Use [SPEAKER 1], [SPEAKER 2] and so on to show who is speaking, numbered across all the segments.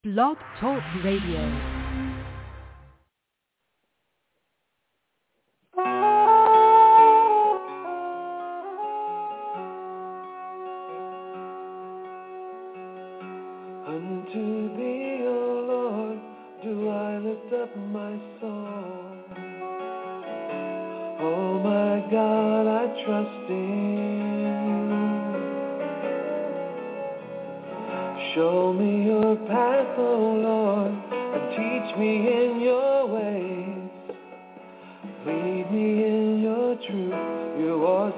[SPEAKER 1] Blog Talk Radio.
[SPEAKER 2] Unto thee, O Lord, do I lift up my soul. Oh my God, I trust in you. Show me your path, O Lord, and teach me in your ways. Lead me in your truth, your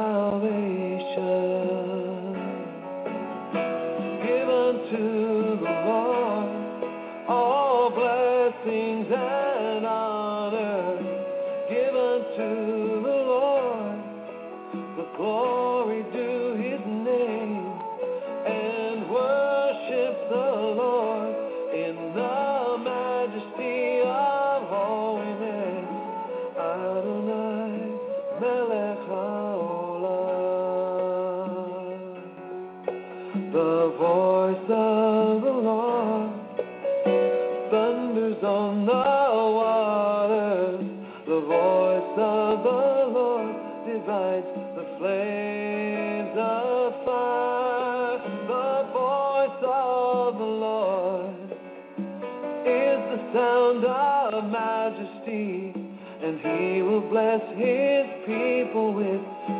[SPEAKER 2] salvation. Give unto the Lord all blessings and honor. Give unto the Lord the glory due his name, and worship the Lord in the majesty of holiness. Adonai Melech Haolam. The voice of the Lord thunders on the waters. The voice of the Lord divides the flames of fire. The voice of the Lord is the sound of majesty, and he will bless his people with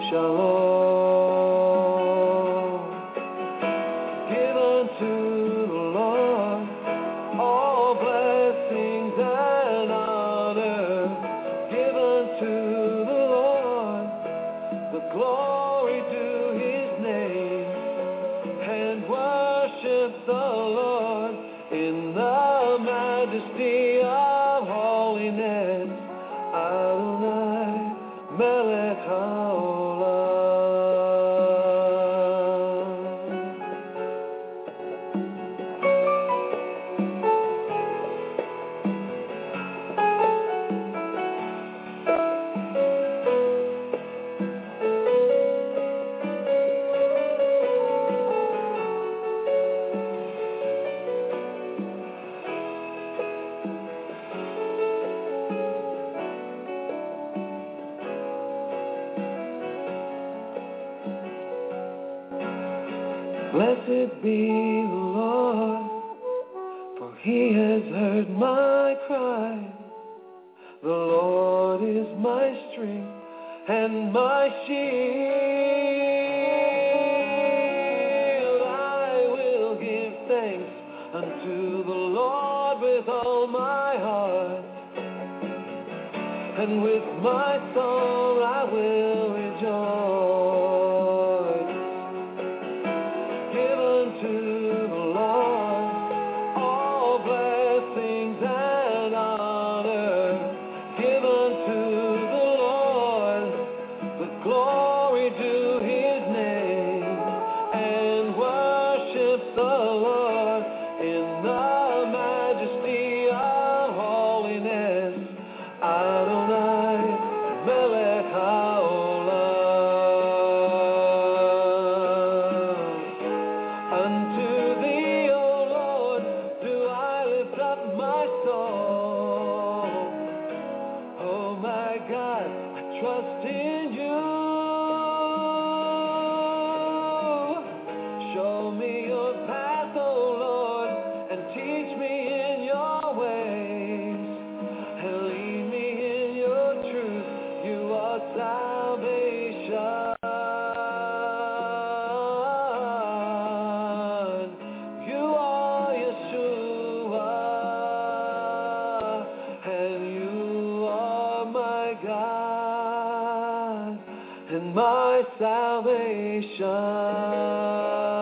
[SPEAKER 2] shalom. Give unto the Lord all blessings and honor. Give unto the Lord the glory due his name, and worship the Lord in the majesty of holiness. Adonai Melech Haolam. Blessed be the Lord, for he has heard my cry. The Lord is my strength and my shield. I will give thanks unto the Lord with all my heart, and with my soul I will rejoice. Give unto the Lord all blessings and honor. Give unto the Lord the glory due his name, and worship the Lord in the majesty of holiness. Adonai Melech Haolam. Unto thee, O Lord, do I lift up my soul. Oh my God, I trust in you. Show me your path, O Lord, and teach me in your ways, and lead me in your truth. You are salvation. You are Yeshua, and you are my God and my salvation.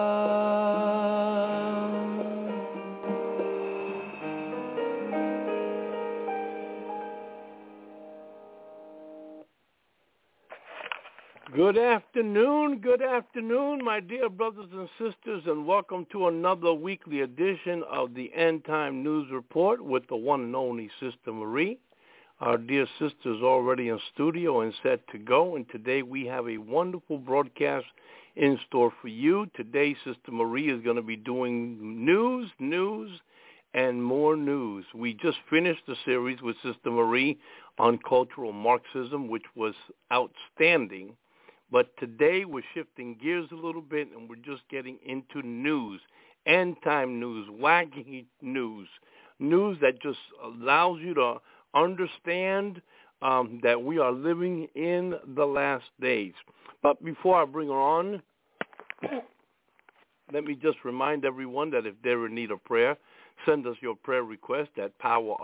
[SPEAKER 3] Good afternoon, my dear brothers and sisters, and welcome to another weekly edition of the End Time News Report with the one and only Sister Marie. Our dear sister is already in studio and set to go, and today we have a wonderful broadcast in store for you. Today, Sister Marie is going to be doing news, and more news. We just finished the series with Sister Marie on cultural Marxism, which was outstanding. But today we're shifting gears a little bit, and we're just getting into news, end-time news, wacky news, news that just allows you to understand that we are living in the last days. But before I bring her on, let me just remind everyone that if they're in need of prayer, send us your prayer request at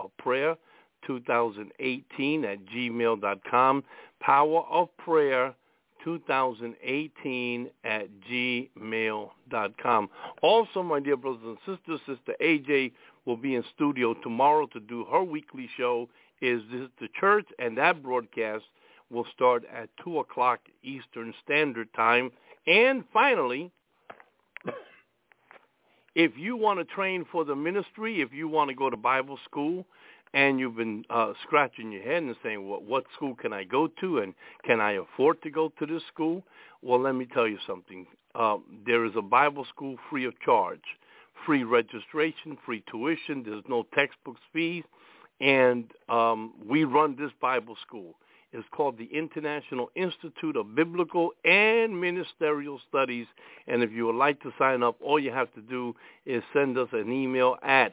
[SPEAKER 3] powerofprayer2018@gmail.com, powerofprayer2018@gmail.com. Also, my dear brothers and sisters, Sister AJ will be in studio tomorrow to do her weekly show, Is This the Church? And that broadcast will start at 2 o'clock Eastern Standard Time. And finally, if you want to train for the ministry, if you want to go to Bible school, and you've been scratching your head and saying, well, what school can I go to, and can I afford to go to this school? Well, let me tell you something. There is a Bible school free of charge, free registration, free tuition. There's no textbooks fees, and we run this Bible school. It's called the International Institute of Biblical and Ministerial Studies, and if you would like to sign up, all you have to do is send us an email at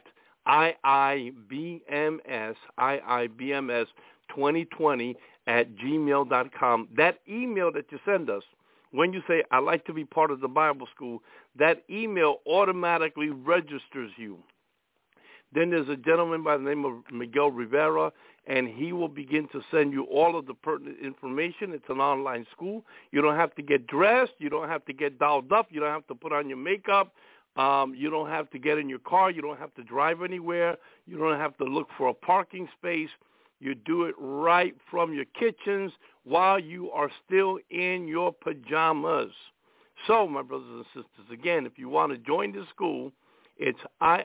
[SPEAKER 3] iibms2020@gmail.com. That email that you send us, when you say, I'd like to be part of the Bible school, that email automatically registers you. Then there's a gentleman by the name of Miguel Rivera, and he will begin to send you all of the pertinent information. It's an online school. You don't have to get dressed. You don't have to get dolled up. You don't have to put on your makeup. You don't have to get in your car. You don't have to drive anywhere. You don't have to look for a parking space. You do it right from your kitchens while you are still in your pajamas. So, my brothers and sisters, again, if you want to join the school, it's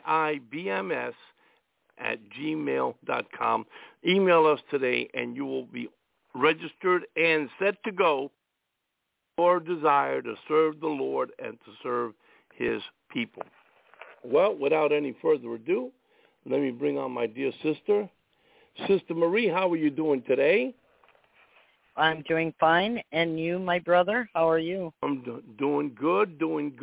[SPEAKER 3] iibms@gmail.com. Email us today, and you will be registered and set to go for desire to serve the Lord and to serve his people. Well, without any further ado, let me bring on my dear sister. Sister Marie, how are you doing today?
[SPEAKER 1] I'm doing fine. And you, my brother, how are you?
[SPEAKER 3] I'm doing good.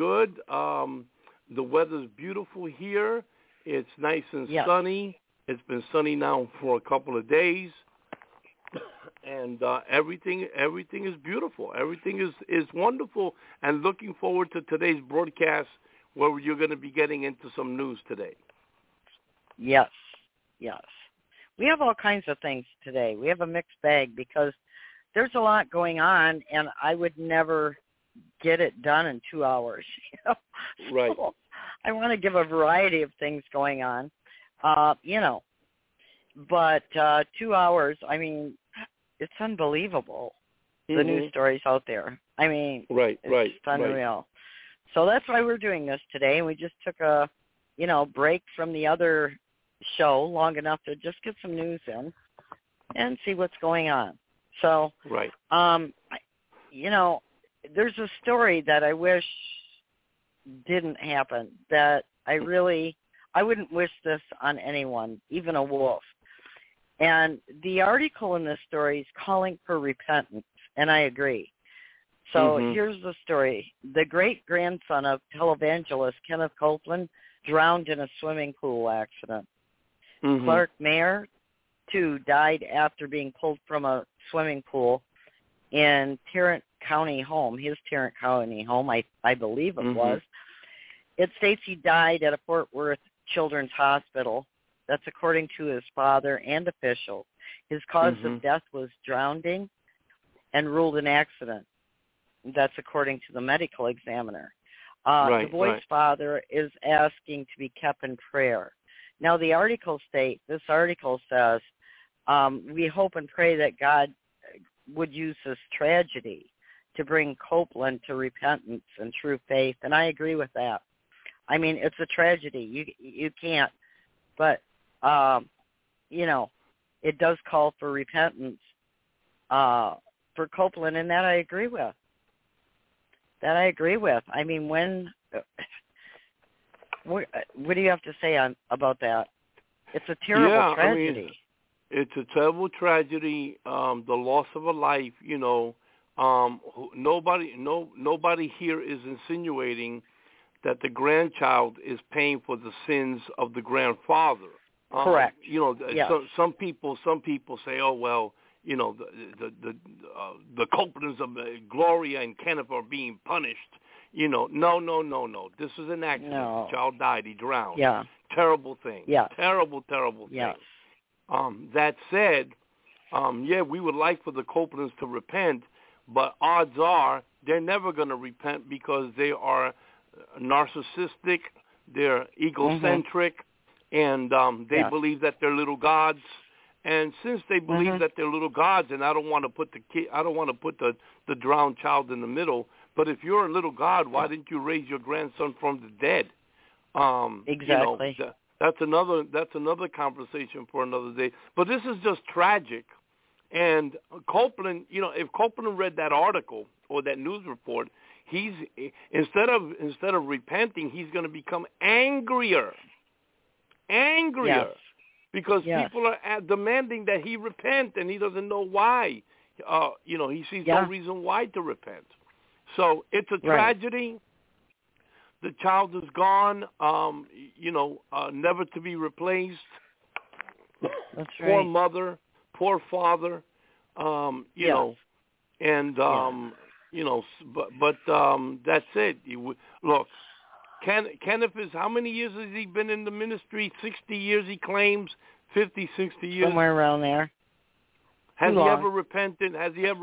[SPEAKER 3] The weather's beautiful here. It's nice and sunny. It's been sunny now for a couple of days. And everything is beautiful. Everything is wonderful. And looking forward to today's broadcast where you're going to be getting into some news today.
[SPEAKER 1] Yes. We have all kinds of things today. We have a mixed bag because there's a lot going on, and I would never get it done in 2 hours.
[SPEAKER 3] Right.
[SPEAKER 1] So I want to give a variety of things going on, But 2 hours, I mean, it's unbelievable, the news stories out there. I mean, it's unreal. Right. So that's why we're doing this today, and we just took a, break from the other show long enough to just get some news in and see what's going on. So,
[SPEAKER 3] right.
[SPEAKER 1] There's a story that I wish didn't happen, that I wouldn't wish this on anyone, even a wolf. And the article in this story is calling for repentance, and I agree. So here's the story. The great-grandson of televangelist Kenneth Copeland drowned in a swimming pool accident. Clark Mayer, too, died after being pulled from a swimming pool in Tarrant County home, his Tarrant County home, I believe it was. It states he died at a Fort Worth Children's Hospital. That's according to his father and officials. His cause of death was drowning and ruled an accident. That's according to the medical examiner. The boy's father is asking to be kept in prayer. Now, this article says, we hope and pray that God would use this tragedy to bring Copeland to repentance and true faith, and I agree with that. I mean, it's a tragedy. You can't, but, it does call for repentance for Copeland, and that I agree with. I mean, when What do you have to say about that? It's a terrible tragedy.
[SPEAKER 3] I mean, it's a terrible tragedy. The loss of a life. Nobody here is insinuating that the grandchild is paying for the sins of the grandfather.
[SPEAKER 1] Correct. Yes.
[SPEAKER 3] Some people say, oh well, the culprits of Gloria and Kenneth are being punished. No. This is an accident.
[SPEAKER 1] No.
[SPEAKER 3] The child died. He drowned.
[SPEAKER 1] Yeah.
[SPEAKER 3] Terrible thing.
[SPEAKER 1] Yeah.
[SPEAKER 3] Terrible
[SPEAKER 1] yes.
[SPEAKER 3] thing. That said, we would like for the culprits to repent, but odds are they're never going to repent because they are narcissistic, they're egocentric, and they believe that they're little gods. And since they believe that they're little gods, and I don't want to put the drowned child in the middle. But if you're a little god, why didn't you raise your grandson from the dead?
[SPEAKER 1] Exactly.
[SPEAKER 3] That's another conversation for another day. But this is just tragic. And Copeland, if Copeland read that article or that news report, he's instead of repenting, he's going to become angrier.
[SPEAKER 1] Yes.
[SPEAKER 3] Because people are demanding that he repent, and he doesn't know why. He sees no reason why to repent. So it's a tragedy. The child is gone, never to be replaced.
[SPEAKER 1] That's right.
[SPEAKER 3] Poor mother, poor father, know, and, but that's it. Look, Kenneth is, how many years has he been in the ministry? 60 years, he claims, 50, 60 years.
[SPEAKER 1] Somewhere around there.
[SPEAKER 3] Has he ever repented?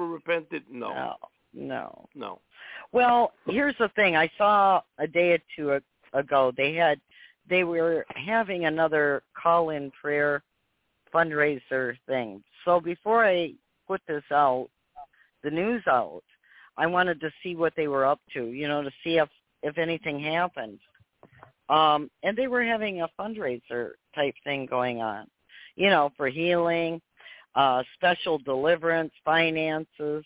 [SPEAKER 3] No.
[SPEAKER 1] Well, here's the thing. I saw a day or two ago they were having another call-in prayer fundraiser thing. So before I put this out, the news out, I wanted to see what they were up to, to see if anything happened. And they were having a fundraiser type thing going on, for healing, special deliverance, finances,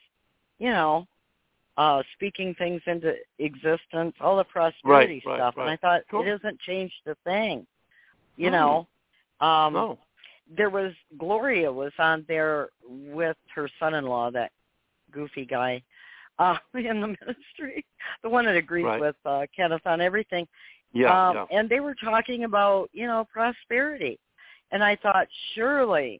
[SPEAKER 1] speaking things into existence, all the prosperity stuff.
[SPEAKER 3] Right.
[SPEAKER 1] And I thought,
[SPEAKER 3] Cool.
[SPEAKER 1] It hasn't changed a thing,
[SPEAKER 3] No.
[SPEAKER 1] There was, Gloria was on there with her son-in-law, that goofy guy in the ministry, the one that agrees with Kenneth on everything. And they were talking about, prosperity. And I thought, surely,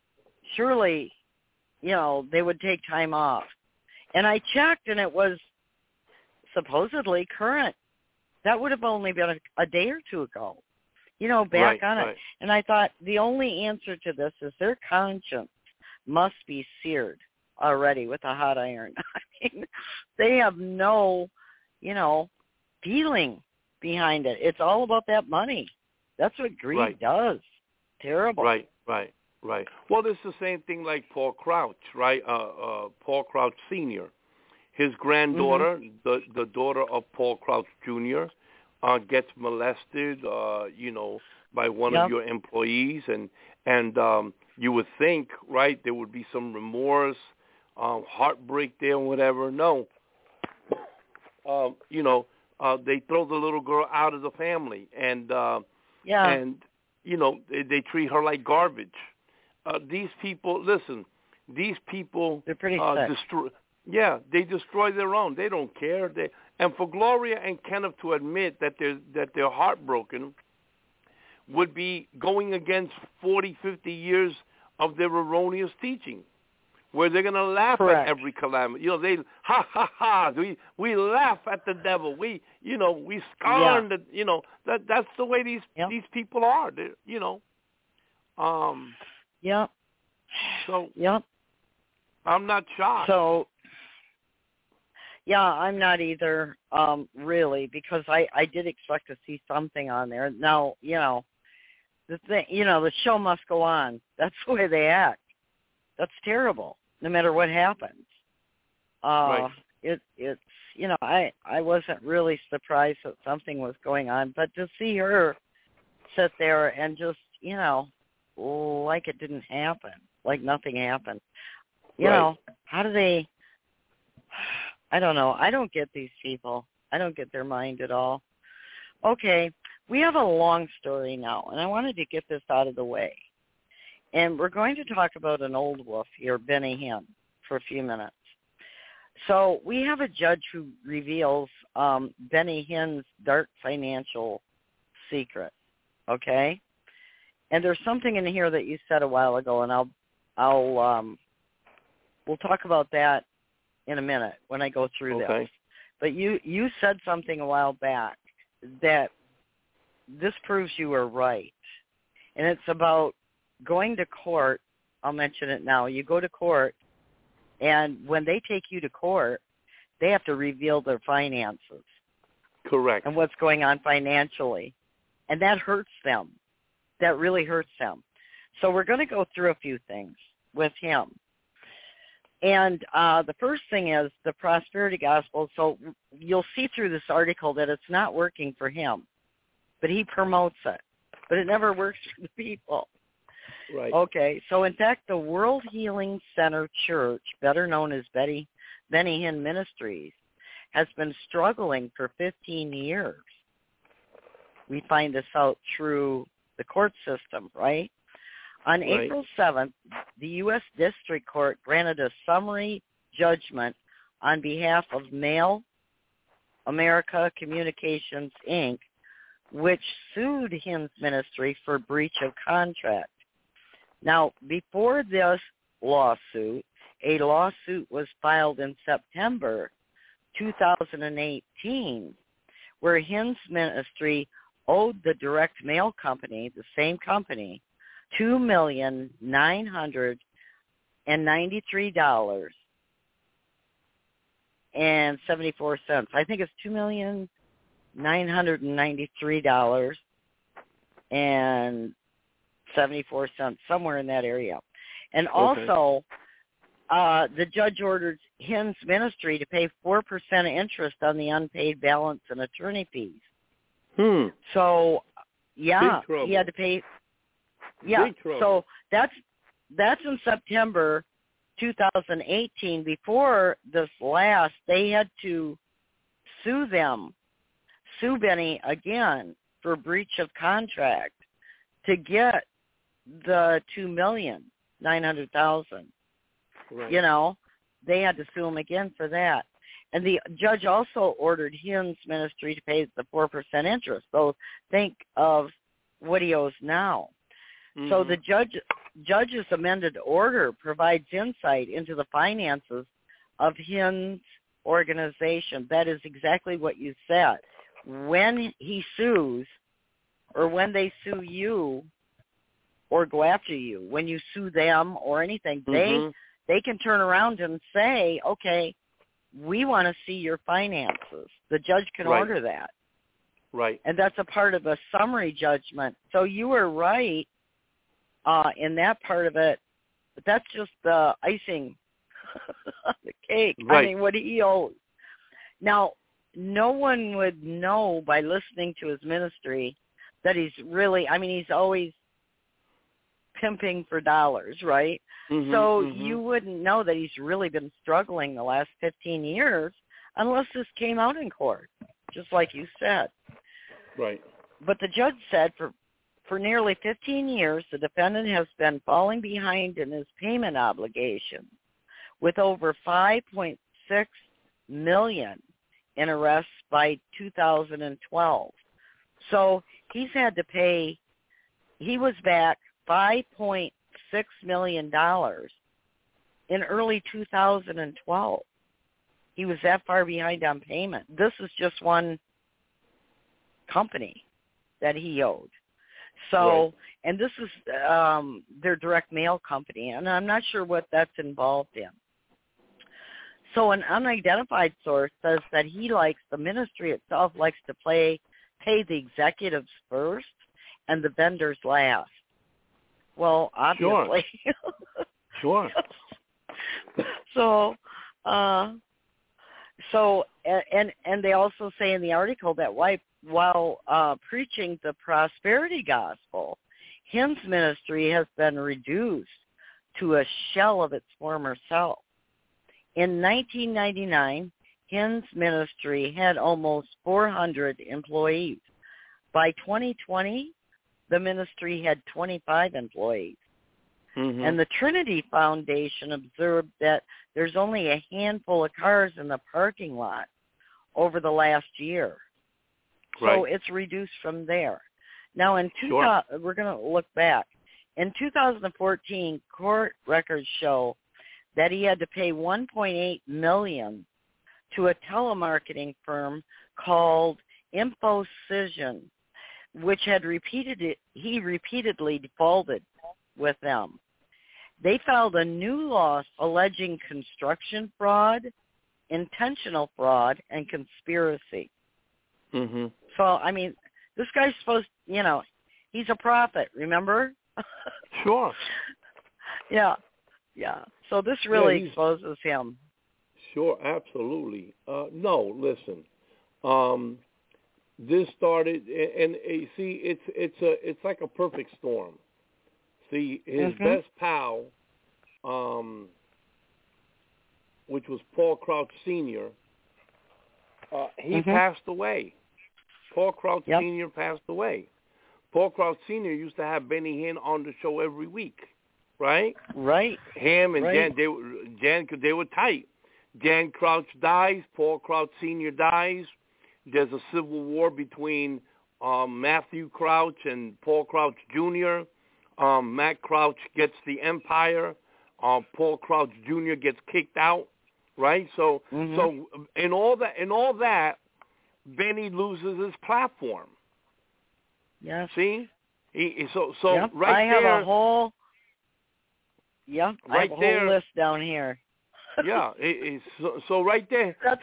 [SPEAKER 1] they would take time off. And I checked, and it was supposedly current. That would have only been a day or two ago, back on it. And I thought the only answer to this is their conscience must be seared already with a hot iron. I mean, they have no, feeling behind it. It's all about that money. That's what greed does. Terrible.
[SPEAKER 3] Right. Well, it's the same thing like Paul Crouch, right? Paul Crouch Sr. His granddaughter, the daughter of Paul Crouch Jr., gets molested, by one of your employees, and you would think, right, there would be some remorse, heartbreak there, whatever. No, they throw the little girl out of the family, and they treat her like garbage. These people, they're pretty sick. They destroy their own. They don't care. And for Gloria and Kenneth to admit that they're heartbroken would be going against 40, 50 years of their erroneous teaching, where they're going to laugh at every calamity. They we laugh at the devil. We scorn that's the way these people are. So I'm not shocked.
[SPEAKER 1] So I'm not either, really, because I did expect to see something on there. Now, the thing, the show must go on. That's the way they act. That's terrible, no matter what happens. It's I wasn't really surprised that something was going on, but to see her sit there and just, like it didn't happen, like nothing happened. How do they, I don't know. I don't get these people. I don't get their mind at all. Okay, we have a long story now, and I wanted to get this out of the way. And we're going to talk about an old wolf here, Benny Hinn, for a few minutes. So we have a judge who reveals Benny Hinn's dark financial secret, okay? And there's something in here that you said a while ago, and we'll talk about that in a minute when I go through this. But you said something a while back that this proves you were right, and it's about going to court. I'll mention it now. You go to court, and when they take you to court, they have to reveal their finances.
[SPEAKER 3] Correct.
[SPEAKER 1] And what's going on financially. And that hurts them. That really hurts them. So we're going to go through a few things with him. And the first thing is the prosperity gospel. So you'll see through this article that it's not working for him, but he promotes it. But it never works for the people.
[SPEAKER 3] Right.
[SPEAKER 1] Okay. So, in fact, the World Healing Center Church, better known as Benny Hinn Ministries, has been struggling for 15 years. We find this out through the court system, right? On April 7th, the U.S. District Court granted a summary judgment on behalf of Mail America Communications, Inc., which sued Hinn's ministry for breach of contract. Now, before this lawsuit, a lawsuit was filed in September 2018 where Hinn's ministry owed the direct mail company, the same company, $2,993.74. I think it's $2,993.74, somewhere in that area. And also, the judge ordered Hinn's ministry to pay 4% interest on the unpaid balance and attorney fees. So, yeah, he had to pay. Yeah, so that's in September 2018. Before this last, they had to sue Benny again for breach of contract to get the $2,900,000.
[SPEAKER 3] Right.
[SPEAKER 1] You know, they had to sue him again for that. And the judge also ordered Hinn's ministry to pay the 4% interest. So think of what he owes now. Mm-hmm. So the judge's amended order provides insight into the finances of Hinn's organization. That is exactly what you said. When he sues, or when they sue you or go after you, when you sue them or anything, they can turn around and say, okay, we want to see your finances. The judge can order that.
[SPEAKER 3] Right.
[SPEAKER 1] And that's a part of a summary judgment. So you were right in that part of it, but that's just the icing on the cake.
[SPEAKER 3] Right.
[SPEAKER 1] I mean, what he owes. Now, no one would know by listening to his ministry that he's really, I mean, he's always pimping for dollars, right? You wouldn't know that he's really been struggling the last 15 years unless this came out in court, just like you said.
[SPEAKER 3] Right.
[SPEAKER 1] But the judge said for nearly 15 years, the defendant has been falling behind in his payment obligations with over $5.6 million in arrests by 2012. So he's had to pay, he was back $5.6 million in early 2012. He was that far behind on payment. This is just one company that he owed. So, and this is their direct mail company, and I'm not sure what that's involved in. So an unidentified source says that the ministry itself likes to pay the executives first and the vendors last. Well, obviously.
[SPEAKER 3] Sure.
[SPEAKER 1] So they also say in the article that while preaching the prosperity gospel, Hinn's ministry has been reduced to a shell of its former self. In 1999, Hinn's ministry had almost 400 employees. By 2020, the ministry had 25 employees.
[SPEAKER 3] Mm-hmm.
[SPEAKER 1] And the Trinity Foundation observed that there's only a handful of cars in the parking lot over the last year.
[SPEAKER 3] Right.
[SPEAKER 1] So it's reduced from there. Now,
[SPEAKER 3] Sure.
[SPEAKER 1] We're going to look back. In 2014, court records show that he had to pay $1.8 million to a telemarketing firm called InfoCision, which he repeatedly defaulted with them. They filed a new lawsuit alleging construction fraud, intentional fraud, and conspiracy.
[SPEAKER 3] Mm-hmm.
[SPEAKER 1] So, I mean, this guy's supposed, he's a prophet, remember?
[SPEAKER 3] Sure.
[SPEAKER 1] Yeah. So this really exposes him.
[SPEAKER 3] Sure, absolutely. No, listen. This started, and see, it's like a perfect storm. See, his best pal, which was Paul Crouch Sr., he passed away. Paul Crouch Sr. passed away. Paul Crouch Sr. used to have Benny Hinn on the show every week, right?
[SPEAKER 1] Right.
[SPEAKER 3] Him and Jan, they were tight. Jan Crouch dies. Paul Crouch Sr. dies. There's a civil war between Matthew Crouch and Paul Crouch Jr. Matt Crouch gets the empire. Paul Crouch Jr. gets kicked out, right? So in all that, Benny loses his platform.
[SPEAKER 1] Yeah.
[SPEAKER 3] See? So
[SPEAKER 1] right
[SPEAKER 3] I there.
[SPEAKER 1] I have a whole list down here.
[SPEAKER 3] Yeah. So right there,
[SPEAKER 1] That's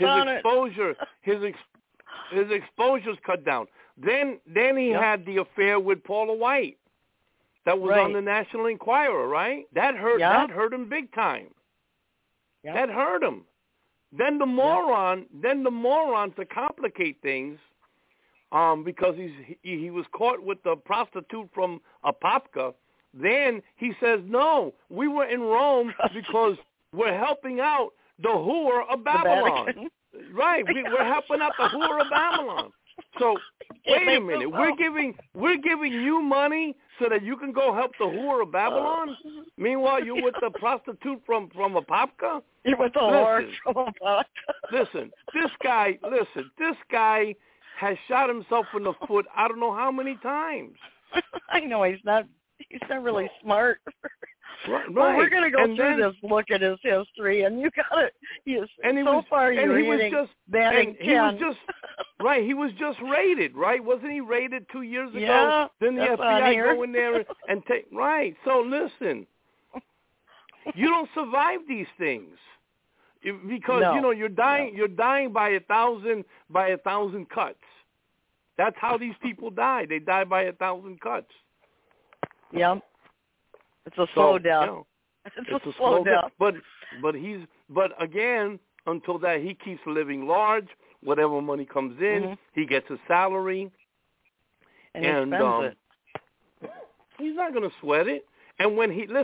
[SPEAKER 3] his exposure's cut down. Then he had the affair with Paula White. That was on the National Enquirer, right? That hurt him big time. Yep. That hurt him. Then the moron to complicate things, because he was caught with the prostitute from Apopka. Then he says, no, we were in Rome because we're helping out the whore of Babylon. Right, we're helping out the whore of Babylon. So wait a minute, we're giving you money so that you can go help the whore of Babylon. Meanwhile, you're with the prostitute from Apopka.
[SPEAKER 1] You're with the whore from Apopka.
[SPEAKER 3] Listen, this guy has shot himself in the foot. I don't know how many times.
[SPEAKER 1] I know he's not really smart.
[SPEAKER 3] Right.
[SPEAKER 1] Well, we're going to go through this look at his history, and you got it. You're hitting batting 10.
[SPEAKER 3] He was just raided, right? Wasn't he raided 2 years ago?
[SPEAKER 1] Yeah,
[SPEAKER 3] then the FBI go in there and take, right. So listen, you don't survive these things because, you're dying by 1,000 cuts. That's how these people die. They die by 1,000 cuts.
[SPEAKER 1] Yeah. It's a slow death. It's a slow death.
[SPEAKER 3] But again, until that, he keeps living large. Whatever money comes in, he gets a salary,
[SPEAKER 1] and he spends it.
[SPEAKER 3] He's not going to sweat it. And when he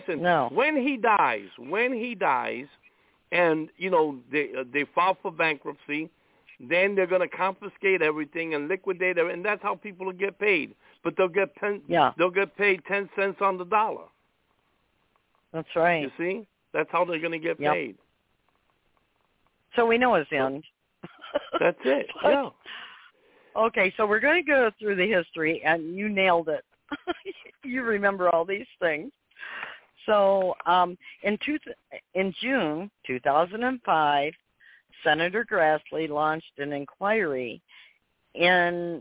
[SPEAKER 3] dies, and they file for bankruptcy, then they're going to confiscate everything and liquidate it, and that's how people will get paid. But they'll get paid 10 cents on the dollar.
[SPEAKER 1] That's right.
[SPEAKER 3] You see? That's how they're going to get paid.
[SPEAKER 1] So we know his end.
[SPEAKER 3] That's it. Yeah.
[SPEAKER 1] Okay, so we're going to go through the history, and you nailed it. You remember all these things. So in June 2005, Senator Grassley launched an inquiry into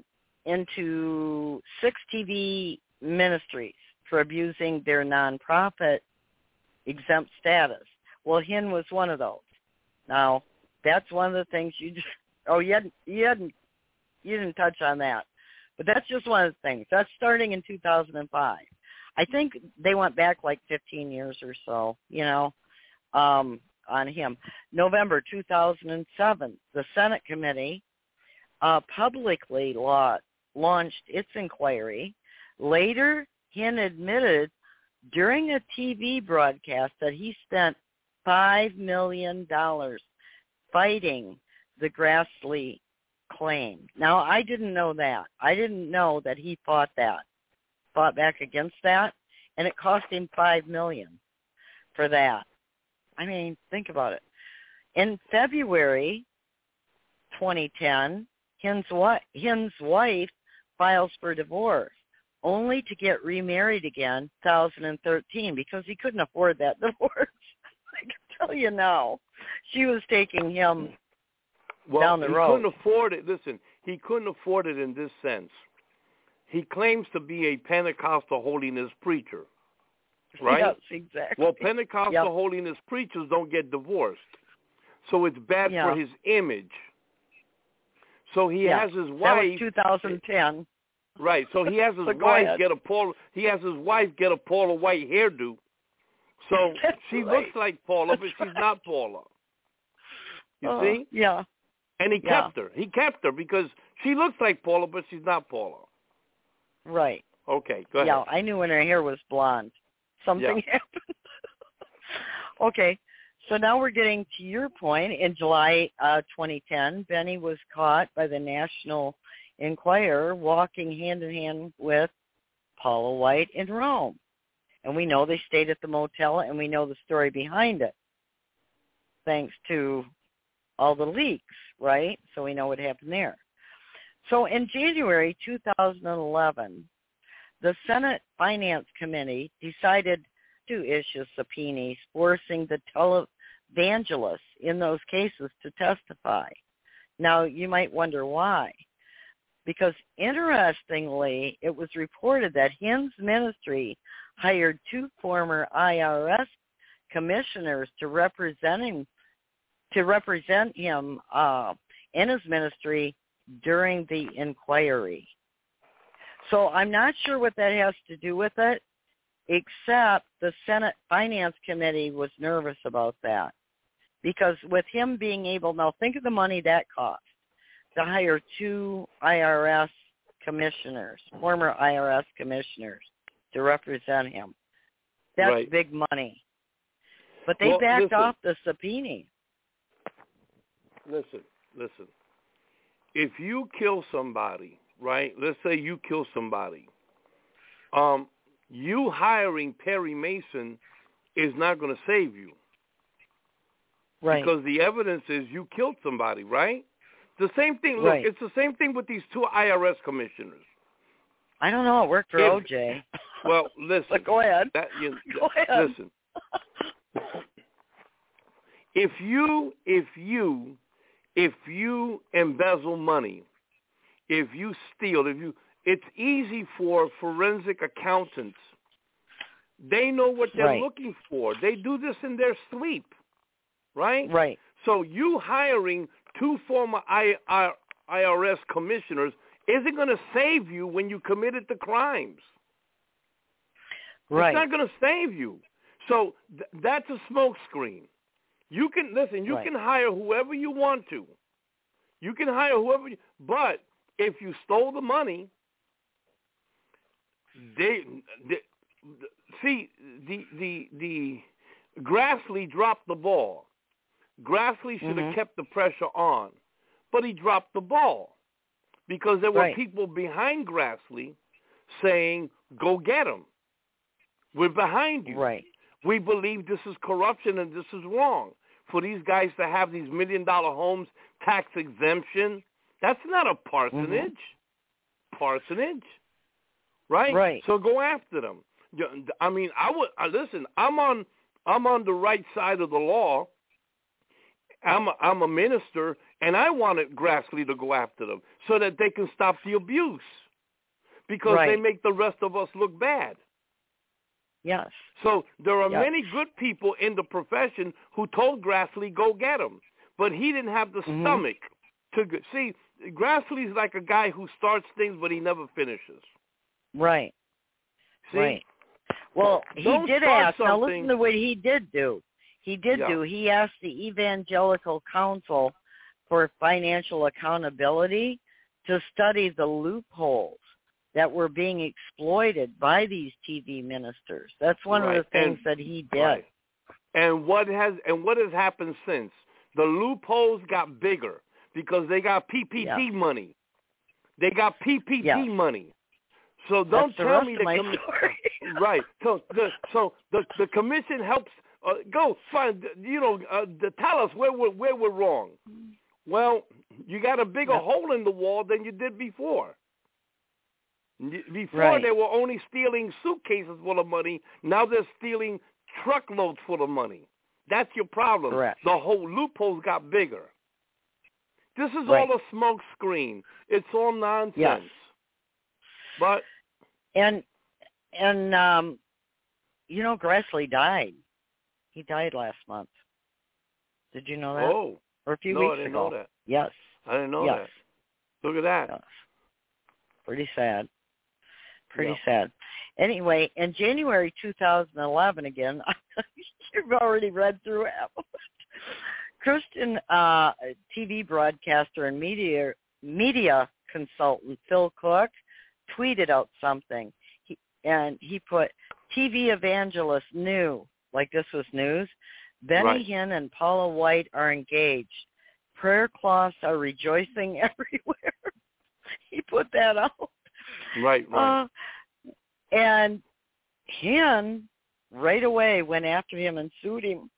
[SPEAKER 1] 6 TV ministries for abusing their nonprofit exempt status. Well, Hinn was one of those. Now, that's one of the things you didn't touch on that. But that's just one of the things. That's starting in 2005. I think they went back like 15 years or so, on him. November 2007, the Senate committee publicly launched its inquiry. Later, Hinn admitted during a TV broadcast that he spent $5 million fighting the Grassley claim. Now, I didn't know that. I didn't know that he fought back against that, and it cost him $5 million for that. I mean, think about it. In February 2010, Hyun's wife files for divorce, only to get remarried again 2013 because he couldn't afford that divorce. I can tell you now. She was taking him down the road.
[SPEAKER 3] He couldn't afford it. Listen, he couldn't afford it in this sense. He claims to be a Pentecostal holiness preacher, right?
[SPEAKER 1] Yes, exactly.
[SPEAKER 3] Well, Pentecostal holiness preachers don't get divorced. So it's bad for his image. So he has his wife.
[SPEAKER 1] That was 2010.
[SPEAKER 3] Right. So he has his wife get a Paula. He has his wife get a Paula White hairdo. So she looks like Paula, but she's not Paula. You see?
[SPEAKER 1] Yeah.
[SPEAKER 3] And he kept her. He kept her because she looks like Paula, but she's not Paula.
[SPEAKER 1] Right.
[SPEAKER 3] Okay. Go ahead.
[SPEAKER 1] Yeah, I knew when her hair was blonde. Something happened. Okay. So now we're getting to your point. In July 2010, Benny was caught by the National Enquirer walking hand in hand with Paula White in Rome. And we know they stayed at the motel, and we know the story behind it, thanks to all the leaks, right? So we know what happened there. So in January 2011, the Senate Finance Committee decided to issue subpoenas forcing the televangelists in those cases to testify. Now, you might wonder why. Because interestingly, it was reported that Hyun's ministry hired 2 former IRS commissioners to represent him in his ministry during the inquiry. So I'm not sure what that has to do with it, except the Senate Finance Committee was nervous about that. Because with him being able, now think of the money that cost, to hire 2 IRS commissioners, former IRS commissioners, to represent him. That's big money. But they backed off the subpoena.
[SPEAKER 3] Listen. If you kill somebody, right, let's say you kill somebody, you hiring Perry Mason is not going to save you.
[SPEAKER 1] Right.
[SPEAKER 3] Because the evidence is you killed somebody, right? The same thing, look, it's the same thing with these 2 IRS commissioners.
[SPEAKER 1] I don't know. It worked for OJ.
[SPEAKER 3] Well, listen.
[SPEAKER 1] But go ahead. Go ahead.
[SPEAKER 3] Listen. If you embezzle money, if you steal, it's easy for forensic accountants. They know what they're looking for. They do this in their sleep, right?
[SPEAKER 1] Right.
[SPEAKER 3] So you hiring 2 former IRS commissioners isn't going to save you when you committed the crimes.
[SPEAKER 1] Right.
[SPEAKER 3] It's not going to save you. So that's a smokescreen. You can You can hire whoever you want to. You can hire whoever. But if you stole the money, the Grassley dropped the ball. Grassley should have kept the pressure on, but he dropped the ball because there were people behind Grassley saying, "Go get him. We're behind you.
[SPEAKER 1] Right.
[SPEAKER 3] We believe this is corruption and this is wrong. For these guys to have these $1 million homes, tax exemption, that's not a parsonage. Parsonage, right?
[SPEAKER 1] Right.
[SPEAKER 3] So go after them. I mean, listen. I'm on the right side of the law. I'm a minister, and I wanted Grassley to go after them so that they can stop the abuse because they make the rest of us look bad.
[SPEAKER 1] Yes.
[SPEAKER 3] So there are many good people in the profession who told Grassley, go get him. But he didn't have the stomach to see. Grassley's like a guy who starts things, but he never finishes.
[SPEAKER 1] Right.
[SPEAKER 3] See?
[SPEAKER 1] Right. Well, he did ask. Now listen to what he did do. He asked the Evangelical Council for Financial Accountability to study the loopholes that were being exploited by these TV ministers. That's one of the things that he did.
[SPEAKER 3] Right. And what has happened since? The loopholes got bigger because they got PPP money. They got PPP money. So don't tell me right. So the commission helps. Go find. Tell us where we're wrong. Well, you got a bigger hole in the wall than you did before. Before they were only stealing suitcases full of money. Now they're stealing truckloads full of money. That's your problem.
[SPEAKER 1] Correct.
[SPEAKER 3] The whole loopholes got bigger. This is all a smoke screen. It's all nonsense.
[SPEAKER 1] Yes.
[SPEAKER 3] But
[SPEAKER 1] and Grassley died. He died last month. Did you know that?
[SPEAKER 3] Oh.
[SPEAKER 1] Or a few
[SPEAKER 3] weeks
[SPEAKER 1] ago.
[SPEAKER 3] I didn't know that.
[SPEAKER 1] Yes.
[SPEAKER 3] I didn't know that. Look at that.
[SPEAKER 1] Yes. Pretty sad. Pretty sad. Anyway, in January 2011, again, you've already read through it. Christian TV broadcaster and media consultant Phil Cook tweeted out something. He put, TV evangelist knew, like this was news, Benny Hinn and Paula White are engaged. Prayer cloths are rejoicing everywhere. He put that out.
[SPEAKER 3] Right.
[SPEAKER 1] And Hinn right away went after him and sued him.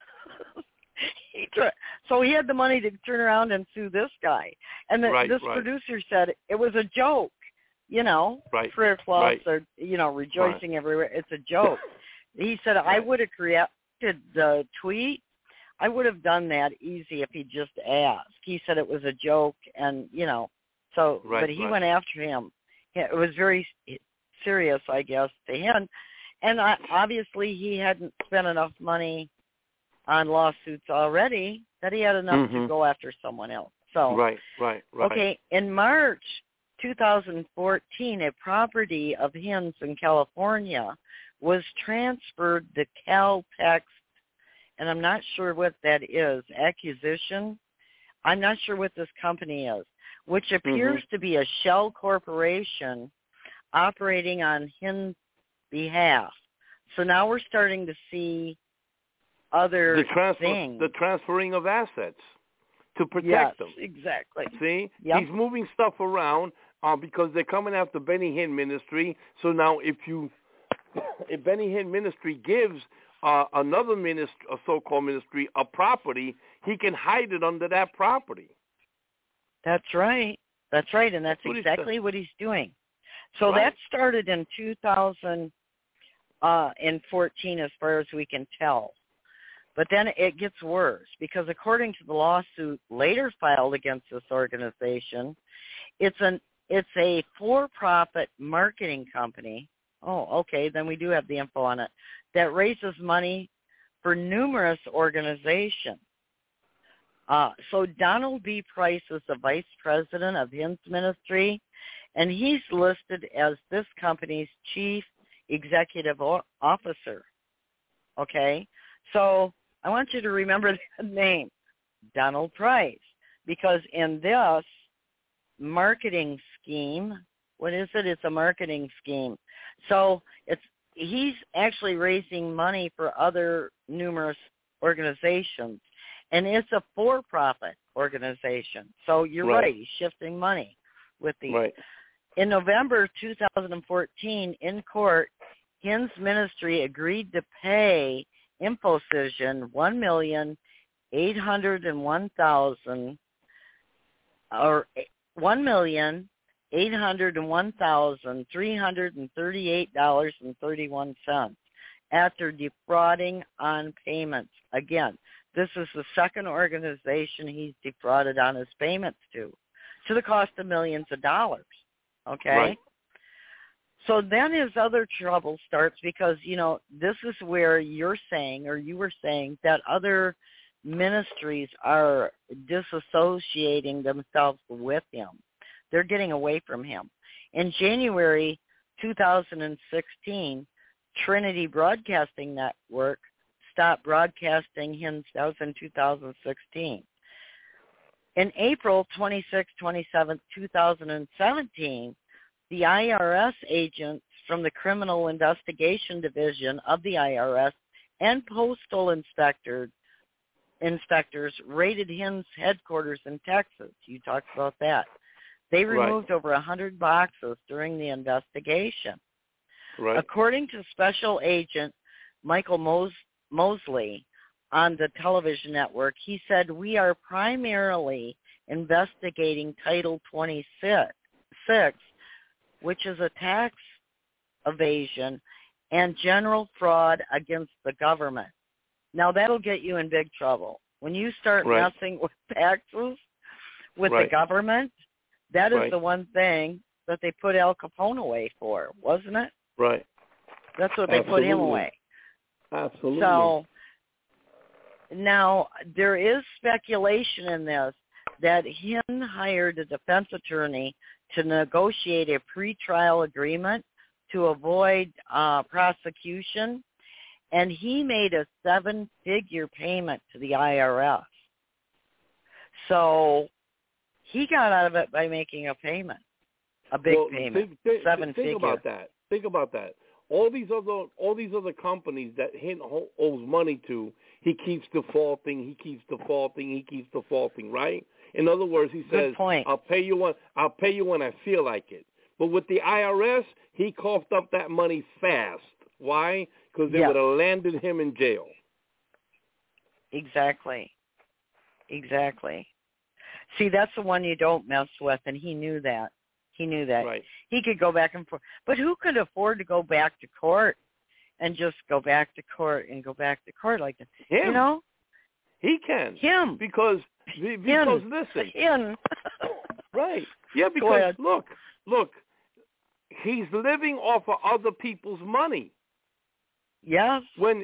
[SPEAKER 1] So he had the money to turn around and sue this guy. And this producer said it was a joke. Prayer cloths are, rejoicing everywhere. It's a joke. He said, I would have created the tweet. I would have done that easy if he just asked. He said it was a joke and, but he went after him. It was very serious, I guess, to him. And obviously he hadn't spent enough money on lawsuits already that he had enough to go after someone else. So
[SPEAKER 3] Right.
[SPEAKER 1] Okay, in March 2014, a property of Hinn's in California was transferred to Caltex, and I'm not sure what that is, acquisition. I'm not sure what this company is, which appears to be a shell corporation operating on Hinn's behalf. So now we're starting to see other things.
[SPEAKER 3] The transferring of assets to protect them.
[SPEAKER 1] Yes, exactly.
[SPEAKER 3] See?
[SPEAKER 1] Yep.
[SPEAKER 3] He's moving stuff around because they're coming after Benny Hinn Ministry. So now if Benny Hinn Ministry gives another ministry, a so-called ministry, a property, he can hide it under that property.
[SPEAKER 1] That's right. And that's exactly what he's doing. So that started in 2014 as far as we can tell. But then it gets worse because according to the lawsuit later filed against this organization, it's a for-profit marketing company. Oh, okay, then we do have the info on it, that raises money for numerous organizations. So Donald B. Price is the vice president of Hinn's ministry, and he's listed as this company's chief executive officer. Okay? So I want you to remember the name, Donald Price, because in this marketing scheme, what is it? It's a marketing scheme. So he's actually raising money for other numerous organizations, and it's a for-profit organization. So you're right. He's shifting money with these.
[SPEAKER 3] Right.
[SPEAKER 1] In November 2014, in court, Hinn's ministry agreed to pay Infocision $1,801,338.31 after defrauding on payments. Again, this is the second organization he's defrauded on his payments to the cost of millions of dollars. Okay?
[SPEAKER 3] Right.
[SPEAKER 1] So then his other trouble starts because, this is where you were saying that other ministries are disassociating themselves with him. They're getting away from him. In January 2016, Trinity Broadcasting Network stopped broadcasting Hinn's. That was in 2016. In April 26, 2017, the IRS agents from the Criminal Investigation Division of the IRS and postal inspectors inspectors raided Hinn's headquarters in Texas. You talked about that. They removed over 100 boxes during the investigation.
[SPEAKER 3] Right.
[SPEAKER 1] According to Special Agent Michael Mosley on the television network, he said, "We are primarily investigating Title 26, which is a tax evasion and general fraud against the government." Now, that'll get you in big trouble. When you start messing with taxes with the government, that is the one thing that they put Al Capone away for, wasn't it?
[SPEAKER 3] Right.
[SPEAKER 1] That's what they put him away.
[SPEAKER 3] Absolutely.
[SPEAKER 1] So now there is speculation in this that Hinn hired a defense attorney to negotiate a pretrial agreement to avoid prosecution, and he made a 7-figure payment to the IRS. So he got out of it by making a payment, a big payment, 7-figure.
[SPEAKER 3] Think about that. All these other companies that Hinn owes money to, he keeps defaulting, right? In other words, he says, I'll pay you when I feel like it. But with the IRS, he coughed up that money fast. Why? Because they would have landed him in jail.
[SPEAKER 1] Exactly. See, that's the one you don't mess with, and he knew that.
[SPEAKER 3] Right.
[SPEAKER 1] He could go back and forth. But who could afford to go back to court and just go back to court and go back to court like that?
[SPEAKER 3] Him.
[SPEAKER 1] You know?
[SPEAKER 3] He can.
[SPEAKER 1] Him.
[SPEAKER 3] Because listen.
[SPEAKER 1] Him.
[SPEAKER 3] Right. Yeah, because look, he's living off of other people's money.
[SPEAKER 1] Yes.
[SPEAKER 3] When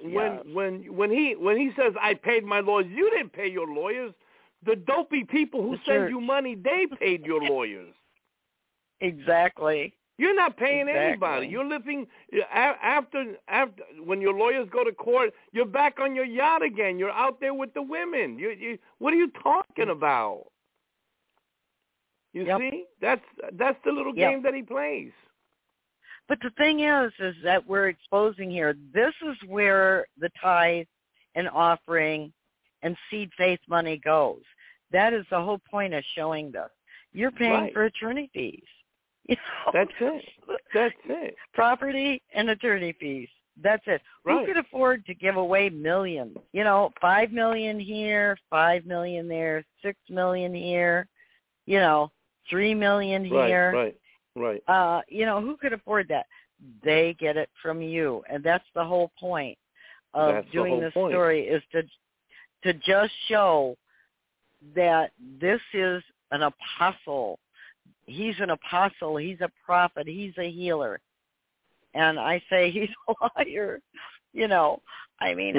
[SPEAKER 3] he says I paid my lawyers, you didn't pay your lawyers. The dopey people who send you money, they paid your lawyers.
[SPEAKER 1] Exactly.
[SPEAKER 3] You're not paying anybody. You're living after when your lawyers go to court. You're back on your yacht again. You're out there with the women. You what are you talking about? You see, that's the little game that he plays.
[SPEAKER 1] But the thing is that we're exposing here. This is where the tithe and offering and seed faith money goes. That is the whole point of showing this. You're paying for attorney fees. You know?
[SPEAKER 3] That's it.
[SPEAKER 1] Property and attorney fees. That's it.
[SPEAKER 3] Right.
[SPEAKER 1] Who could afford to give away millions? You know, $5 million here, $5 million there, $6 million here, you know, $3 million here.
[SPEAKER 3] Right.
[SPEAKER 1] You know, who could afford that? They get it from you. And that's the whole point of doing this story, is to just show that this is an apostle. He's an apostle. He's a prophet. He's a healer. And I say he's a liar. You know, I mean,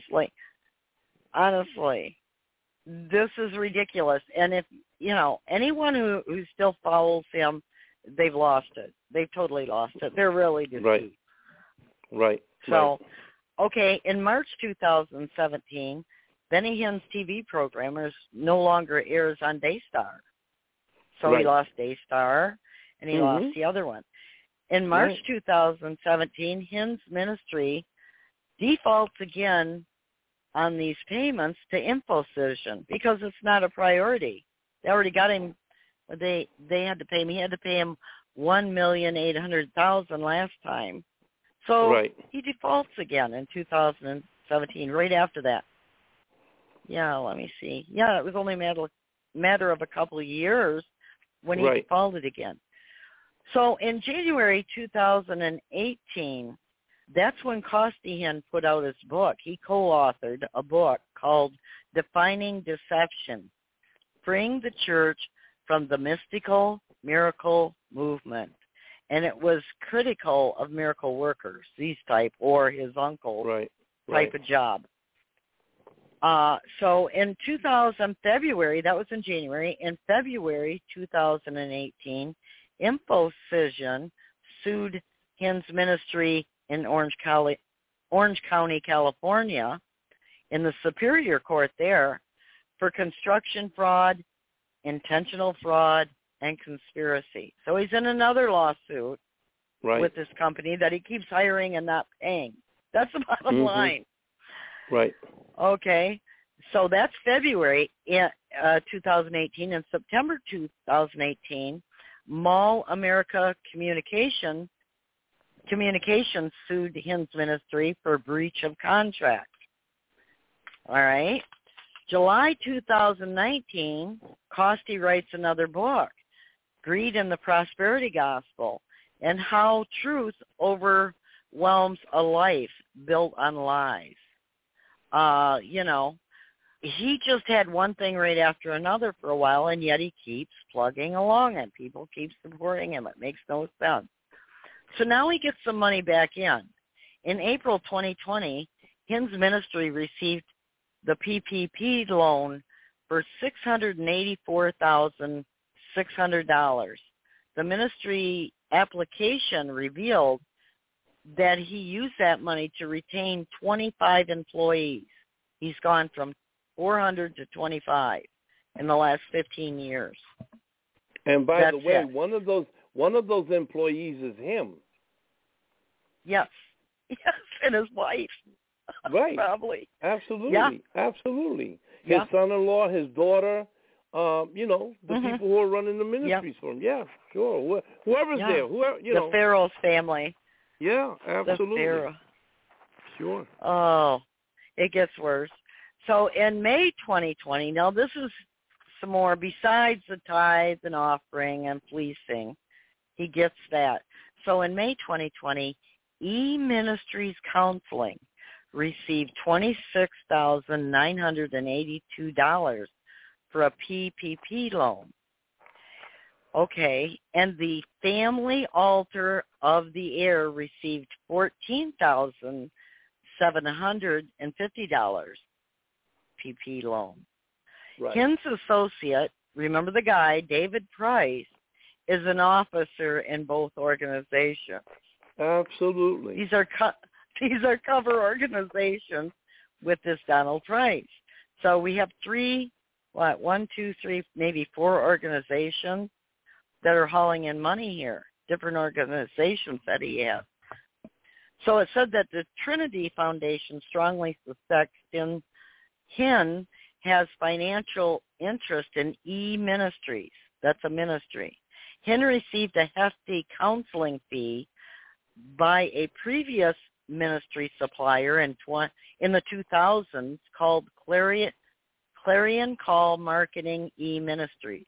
[SPEAKER 1] honestly, this is ridiculous. And if, you know, anyone who still follows him, they've lost it. They've totally lost it. They're really deceived.
[SPEAKER 3] Right.
[SPEAKER 1] So, okay, in March 2017, Benny Hinn's TV program no longer airs on Daystar. So he lost Daystar, and he lost the other one. In March 2017, Hinn's ministry defaults again on these payments to InfoCision because it's not a priority. They already got him. They had to pay him. He had to pay him $1,800,000 last time. So he defaults again in 2017, right after that. Yeah, let me see. Yeah, it was only a matter of a couple of years when he defaulted again. So in January 2018, that's when Costi Hinn put out his book. He co-authored a book called Defining Deception, Freeing the Church from the Mystical Miracle Movement. And it was critical of miracle workers, these type, or his uncle type of job. So in February, that was in January, in February 2018, InfoCision sued Hinn's ministry in Orange County, California, in the Superior Court there, for construction fraud, intentional fraud, and conspiracy. So he's in another lawsuit with this company that he keeps hiring and not paying. That's the bottom line.
[SPEAKER 3] Right.
[SPEAKER 1] Okay. So that's February 2018. In September 2018, Mall America Communications sued Hinn's ministry for breach of contract. All right. July 2019, Costi writes another book, Greed and the Prosperity Gospel, and How Truth Overwhelms a Life Built on Lies. He just had one thing right after another for a while, and yet he keeps plugging along, and people keep supporting him. It makes no sense. So now he gets some money back in. In April 2020, Hinn's ministry received the PPP loan for $684,600. The ministry application revealed that he used that money to retain 25 employees. He's gone from 400 to 25 in the last 15 years.
[SPEAKER 3] And by the way,
[SPEAKER 1] it.
[SPEAKER 3] one of those employees is him.
[SPEAKER 1] Yes, and his wife.
[SPEAKER 3] Right.
[SPEAKER 1] Probably.
[SPEAKER 3] Absolutely.
[SPEAKER 1] Yeah.
[SPEAKER 3] Absolutely. His son-in-law, his daughter, the people who are running the ministries for him. Yeah, sure. Whoever's there,
[SPEAKER 1] The Pharaoh's family.
[SPEAKER 3] Yeah, absolutely.
[SPEAKER 1] The Pharaoh.
[SPEAKER 3] Sure.
[SPEAKER 1] Oh, it gets worse. So in May 2020, now this is some more besides the tithe and offering and fleecing. He gets that. So in May 2020, E-Ministries Counseling received $26,982 for a PPP loan. Okay, and the Family Altar of the Air received $14,750 PP loan.
[SPEAKER 3] Right.
[SPEAKER 1] Hinn's associate, remember the guy, David Price, is an officer in both organizations.
[SPEAKER 3] Absolutely.
[SPEAKER 1] These are cover organizations with this Donald Price. So we have maybe four organizations that are hauling in money here, different organizations that he has. So it said that the Trinity Foundation strongly suspects Hinn has financial interest in E-Ministries. That's a ministry. Hinn received a hefty counseling fee by a previous ministry supplier in the 2000s called Clarion Call Marketing E-Ministries.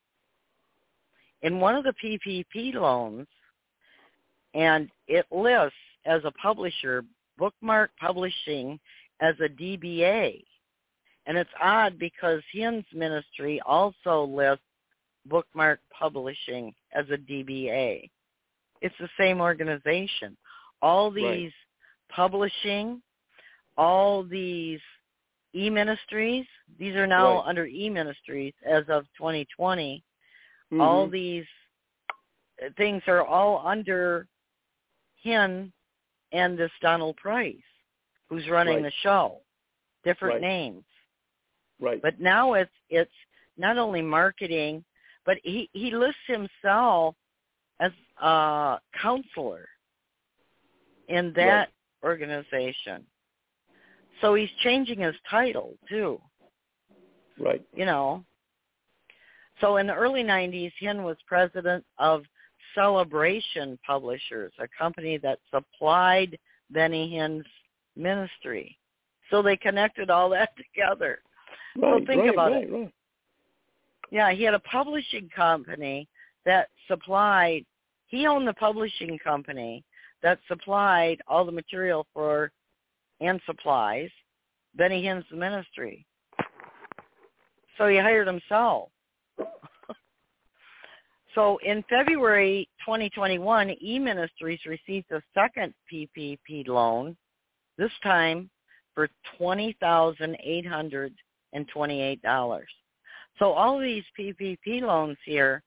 [SPEAKER 1] In one of the PPP loans, and it lists as a publisher, Bookmark Publishing as a DBA. And it's odd because Hinn's ministry also lists Bookmark Publishing as a DBA. It's the same organization. All these publishing, all these E-Ministries, these are now under E-Ministries as of 2020. Mm-hmm. All these things are all under Hinn and this Donald Price, who's running the show. Different names.
[SPEAKER 3] Right.
[SPEAKER 1] But now it's not only marketing, but he lists himself as a counselor in that organization. So he's changing his title, too.
[SPEAKER 3] Right.
[SPEAKER 1] So in the early 90s, Hinn was president of Celebration Publishers, a company that supplied Benny Hinn's ministry. So they connected all that together. So think about it. Right. Yeah, he had a publishing company that supplied, he owned the publishing company that supplied all the material and supplies Benny Hinn's ministry. So he hired himself. So in February 2021, E-Ministries received a second PPP loan, this time for $20,828. So all these PPP loans here,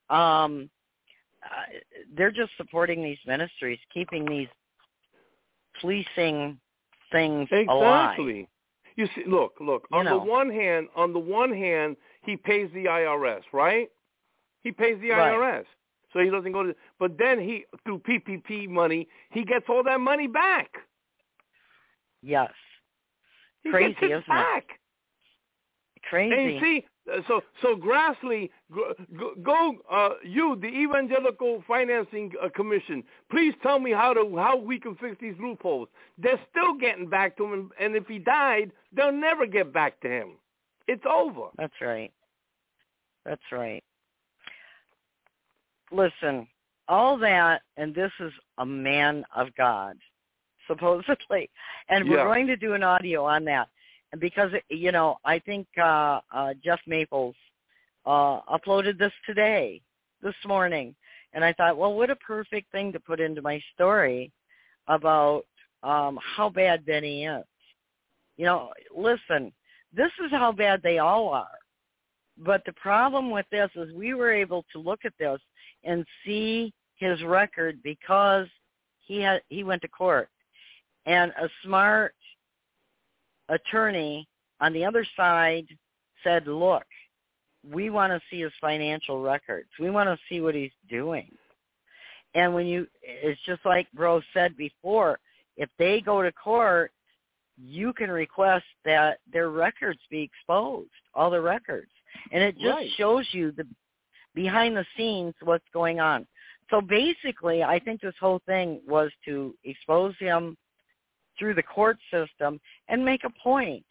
[SPEAKER 1] they're just supporting these ministries, keeping these fleecing things alive.
[SPEAKER 3] Exactly. You see, look. On the one hand, he pays the IRS, right? He pays the IRS, so he doesn't go to. But then through PPP money, he gets all that money back.
[SPEAKER 1] Yes.
[SPEAKER 3] He
[SPEAKER 1] Crazy,
[SPEAKER 3] gets it back.
[SPEAKER 1] crazy.
[SPEAKER 3] And see, so Grassley, go, you, the Evangelical Financing Commission, please tell me how we can fix these loopholes. They're still getting back to him, and if he died, they'll never get back to him. It's over.
[SPEAKER 1] That's right. That's right. Listen, all that, and this is a man of God, supposedly, and we're going to do an audio on that. And because, I think Jeff Maples uploaded this this morning, and I thought, well, what a perfect thing to put into my story about how bad Benny is. Listen, this is how bad they all are. But the problem with this is we were able to look at this and see his record because he went to court. And a smart attorney on the other side said, look, we want to see his financial records. We want to see what he's doing. And it's just like Bro said before, if they go to court, you can request that their records be exposed, all the records. And it just shows you the behind the scenes what's going on. So basically, I think this whole thing was to expose him through the court system and make a point.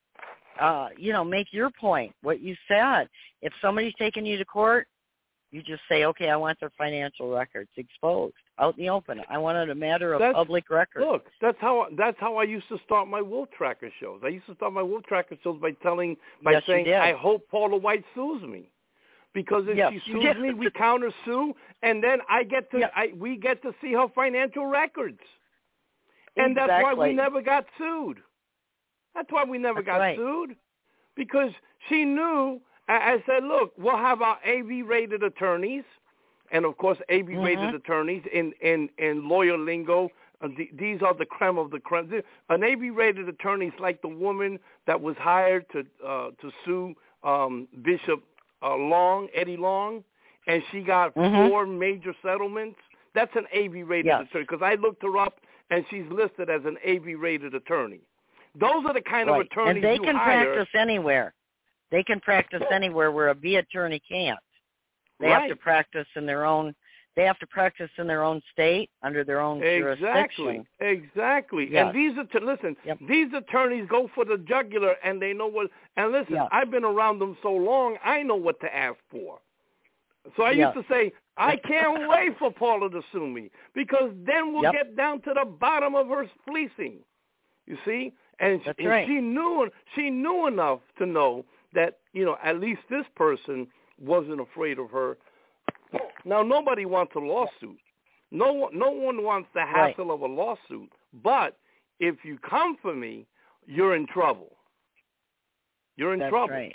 [SPEAKER 1] Make your point, what you said. If somebody's taking you to court, you just say, okay, I want their financial records exposed out in the open. I want it a matter of public record.
[SPEAKER 3] Look, that's how I used to start my Wolf Tracker shows. I used to start my Wolf Tracker shows by saying, I hope Paula White sues me. Because if she sues me, we counter-sue, and then we get to see her financial records. And that's why we never got sued. That's why we never got sued. Because she knew, I said, look, we'll have our AV-rated attorneys, and, of course, AV-rated attorneys in lawyer lingo. These are the creme of the creme. An AV-rated attorney is like the woman that was hired to sue Bishop Eddie Long, and she got 4 major settlements. That's an AV-rated attorney, because I looked her up, and she's listed as an AV-rated attorney. Those are the kind of attorneys
[SPEAKER 1] you hire. And they can
[SPEAKER 3] hire.
[SPEAKER 1] practice anywhere. They can practice anywhere where a B attorney can't. They have to practice in their own. They have to practice in their own state under their own jurisdiction.
[SPEAKER 3] Exactly.
[SPEAKER 1] Yes.
[SPEAKER 3] And these attorneys go for the jugular, and they know what. And listen, I've been around them so long, I know what to ask for. So I used to say, I can't wait for Paula to sue me, because then we'll get down to the bottom of her fleecing. You see, and she knew enough to know that at least this person wasn't afraid of her. Now, nobody wants a lawsuit. No one wants the hassle of a lawsuit. But if you come for me, you're in trouble. You're in trouble.
[SPEAKER 1] Right.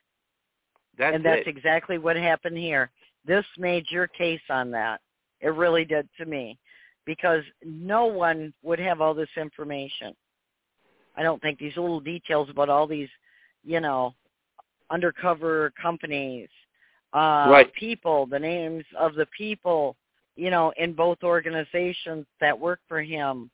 [SPEAKER 3] That's
[SPEAKER 1] exactly what happened here. This made your case on that. It really did to me, because no one would have all this information. I don't think these little details about all these, undercover companies, people, the names of the people, in both organizations that work for him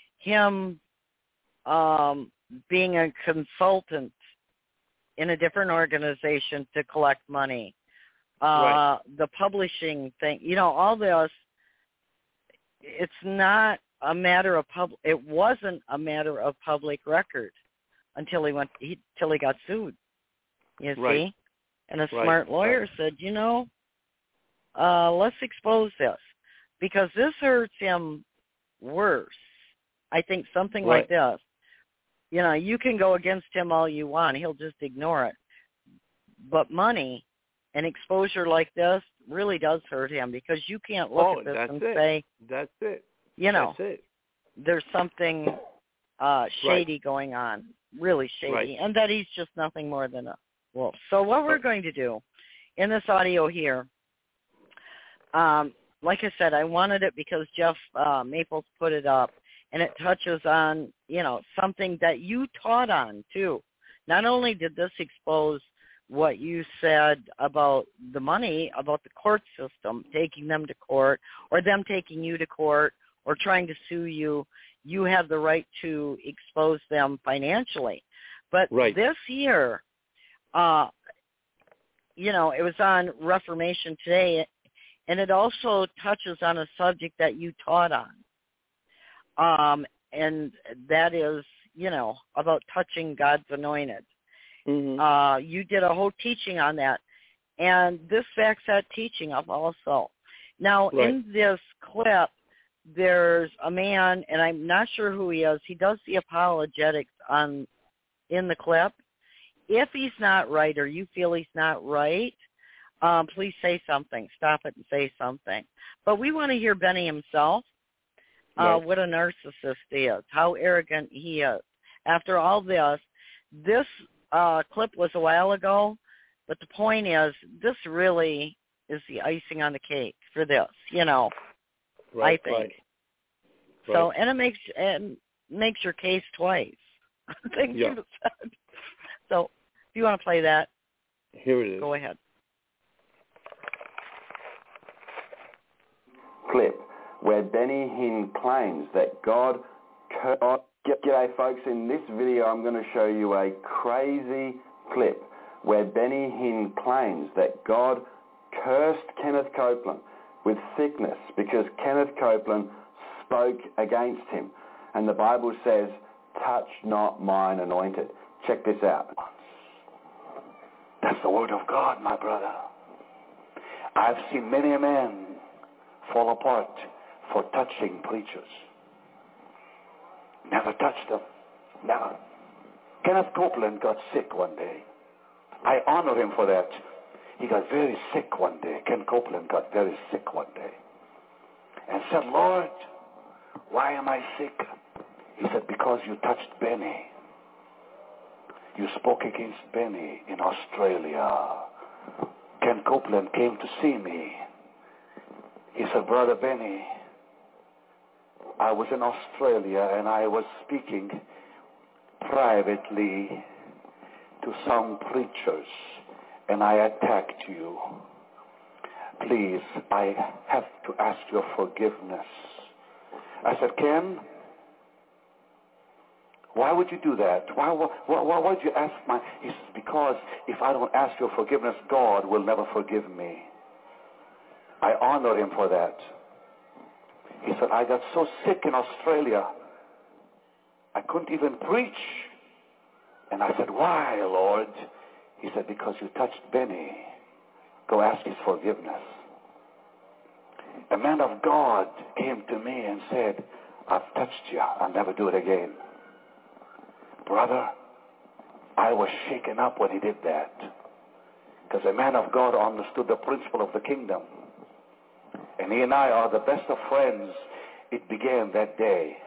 [SPEAKER 1] being a consultant in a different organization to collect money, the publishing thing, all this, it's not a matter of it wasn't a matter of public record until he got sued. You see? And a smart lawyer said, let's expose this, because this hurts him worse. I think something like this, you can go against him all you want. He'll just ignore it. But money and exposure like this really does hurt him, because you can't look at this and say,
[SPEAKER 3] that's it.
[SPEAKER 1] There's something shady going on, really shady, and that he's just nothing more than a wolf. So what we're going to do in this audio here, like I said, I wanted it because Jeff Maples put it up, and it touches on, something that you taught on, too. Not only did this expose what you said about the money, about the court system, taking them to court, or them taking you to court, or trying to sue you, you have the right to expose them financially. But this year, it was on Reformation Today, and it also touches on a subject that you taught on. And that is, about touching God's anointed.
[SPEAKER 3] Mm-hmm.
[SPEAKER 1] You did a whole teaching on that, and this backs that teaching up also. Now,
[SPEAKER 3] Right.
[SPEAKER 1] in this clip, there's a man, and I'm not sure who he is. He does the apologetics in the clip. If he's not right or you feel he's not right, please say something. Stop it and say something. But we want to hear Benny himself,
[SPEAKER 3] Right.
[SPEAKER 1] what a narcissist he is, how arrogant he is. After all this clip was a while ago, but the point is, this really is the icing on the cake for this,
[SPEAKER 3] Right,
[SPEAKER 1] I think.
[SPEAKER 3] right.
[SPEAKER 1] So, and it makes your case twice. Things
[SPEAKER 3] Yeah.
[SPEAKER 1] you've said. So, if you want to play that,
[SPEAKER 3] Here it is.
[SPEAKER 1] go ahead.
[SPEAKER 4] Clip where Benny Hinn claims that God cursed. G'day folks, in this video I'm going to show you a crazy clip where Benny Hinn claims that God cursed Kenneth Copeland with sickness because Kenneth Copeland spoke against him. And the Bible says, touch not mine anointed. Check this out.
[SPEAKER 5] That's the word of God, my brother. I've seen many a man fall apart for touching preachers. Never touched them. Never. Kenneth Copeland got sick one day. I honor him for that. He got very sick one day. Ken Copeland got very sick one day. And said, Lord, why am I sick? He said, because you touched Benny. You spoke against Benny in Australia. Ken Copeland came to see me. He said, Brother Benny, I was in Australia and I was speaking privately to some preachers and I attacked you. Please, I have to ask your forgiveness. I said, Ken, why would you do that? Why would you ask my... He says, because if I don't ask your forgiveness, God will never forgive me. I honor him for that. He said, I got so sick in Australia, I couldn't even preach. And I said, why, Lord? He said, because you touched Benny. Go ask his forgiveness. A man of God came to me and said, I've touched you. I'll never do it again. Brother, I was shaken up when he did that. Because a man of God understood the principle of the kingdom. And he and I are the best of friends. It began that day.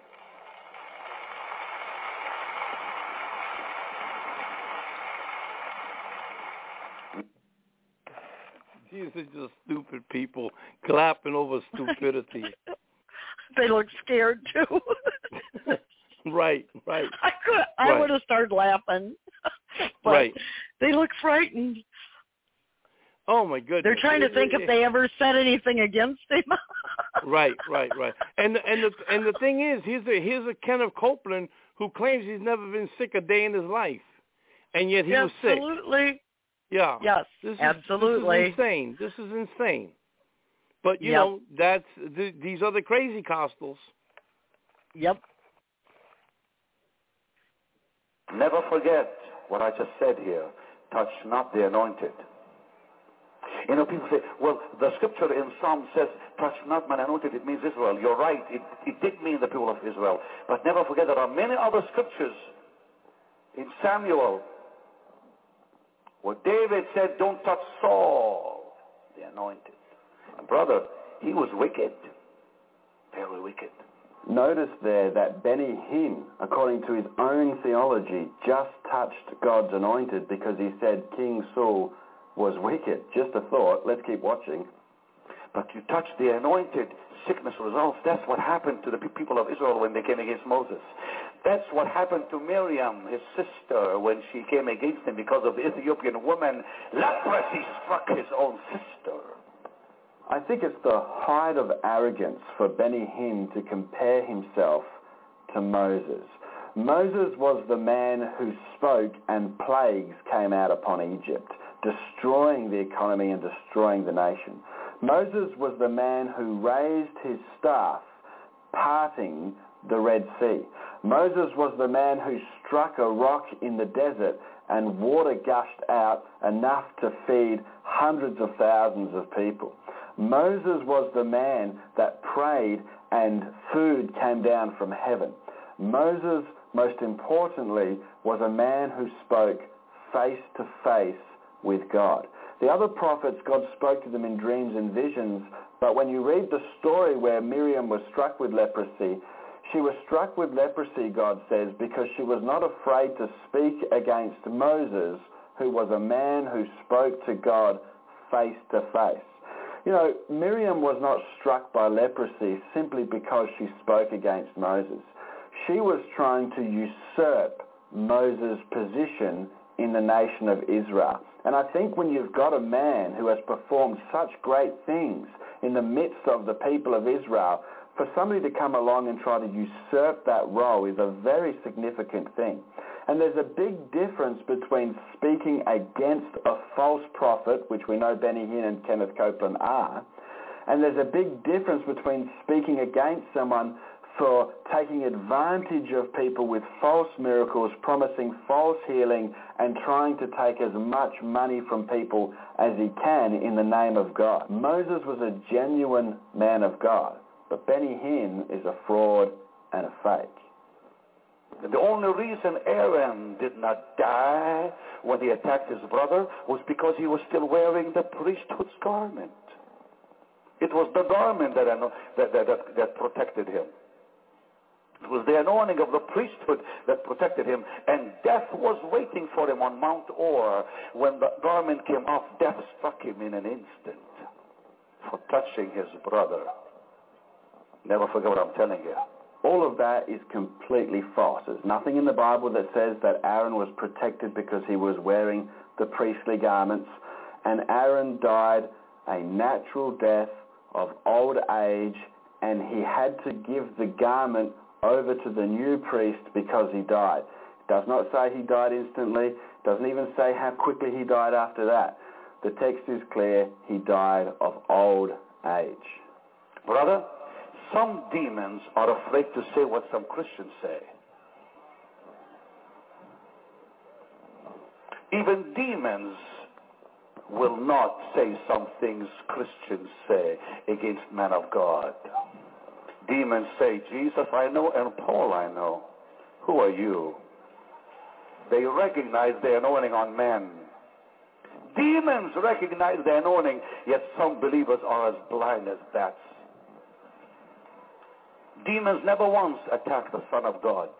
[SPEAKER 3] These are just stupid people clapping over stupidity.
[SPEAKER 1] They look scared too.
[SPEAKER 3] Right.
[SPEAKER 1] I would have started laughing. But
[SPEAKER 3] right.
[SPEAKER 1] They look frightened.
[SPEAKER 3] Oh my goodness.
[SPEAKER 1] They're trying to think if they ever said anything against him.
[SPEAKER 3] Right. And the thing is, here's a Kenneth Copeland who claims he's never been sick a day in his life, and yet he was sick.
[SPEAKER 1] Absolutely.
[SPEAKER 3] Yeah.
[SPEAKER 1] Yes. Absolutely.
[SPEAKER 3] This is insane. But you know, that's these are the crazy costals.
[SPEAKER 1] Yep.
[SPEAKER 5] Never forget what I just said here. Touch not the anointed. You know, people say, well, the scripture in Psalm says, touch not mine anointed. It means Israel. You're right. It did mean the people of Israel. But never forget there are many other scriptures in Samuel where David said, don't touch Saul, the anointed. And brother, he was wicked. Very wicked.
[SPEAKER 4] Notice there that Benny Hinn, according to his own theology, just touched God's anointed because he said King Saul was wicked. Just a thought. Let's keep watching.
[SPEAKER 5] But you touch the anointed, sickness results. That's what happened to the people of Israel when they came against Moses. That's what happened to Miriam, his sister, when she came against him because of the Ethiopian woman. Leprosy struck his own sister.
[SPEAKER 4] I think it's the height of arrogance for Benny Hinn to compare himself to Moses. Moses was the man who spoke and plagues came out upon Egypt, destroying the economy and destroying the nation. Moses was the man who raised his staff, parting the Red Sea. Moses was the man who struck a rock in the desert and water gushed out enough to feed hundreds of thousands of people. Moses was the man that prayed and food came down from heaven. Moses, most importantly, was a man who spoke face to face with God. The other prophets, God spoke to them in dreams and visions, but when you read the story where Miriam was struck with leprosy, she was struck with leprosy, God says, because she was not afraid to speak against Moses, who was a man who spoke to God face to face. You know, Miriam was not struck by leprosy simply because she spoke against Moses. She was trying to usurp Moses' position in the nation of Israel. And I think when you've got a man who has performed such great things in the midst of the people of Israel, for somebody to come along and try to usurp that role is a very significant thing. And there's a big difference between speaking against a false prophet, which we know Benny Hinn and Kenneth Copeland are, and there's a big difference between speaking against someone for taking advantage of people with false miracles, promising false healing, and trying to take as much money from people as he can in the name of God. Moses was a genuine man of God, but Benny Hinn is a fraud and a fake.
[SPEAKER 5] The only reason Aaron did not die when he attacked his brother was because he was still wearing the priesthood's garment. It was the garment that protected him. It was the anointing of the priesthood that protected him, and death was waiting for him on Mount Or. When the garment came off, death struck him in an instant for touching his brother. Never forget what I'm telling you.
[SPEAKER 4] All of that is completely false. There's nothing in the Bible that says that Aaron was protected because he was wearing the priestly garments, and Aaron died a natural death of old age, and he had to give the garment over to the new priest because he died. It does not say he died instantly. It doesn't even say how quickly he died after that. The text is clear. He died of old age.
[SPEAKER 5] Brother, some demons are afraid to say what some Christians say. Even demons will not say some things Christians say against men of God. Demons say, Jesus I know and Paul I know. Who are you? They recognize the anointing on men. Demons recognize the anointing, yet some believers are as blind as bats. Demons never once attacked the Son of God.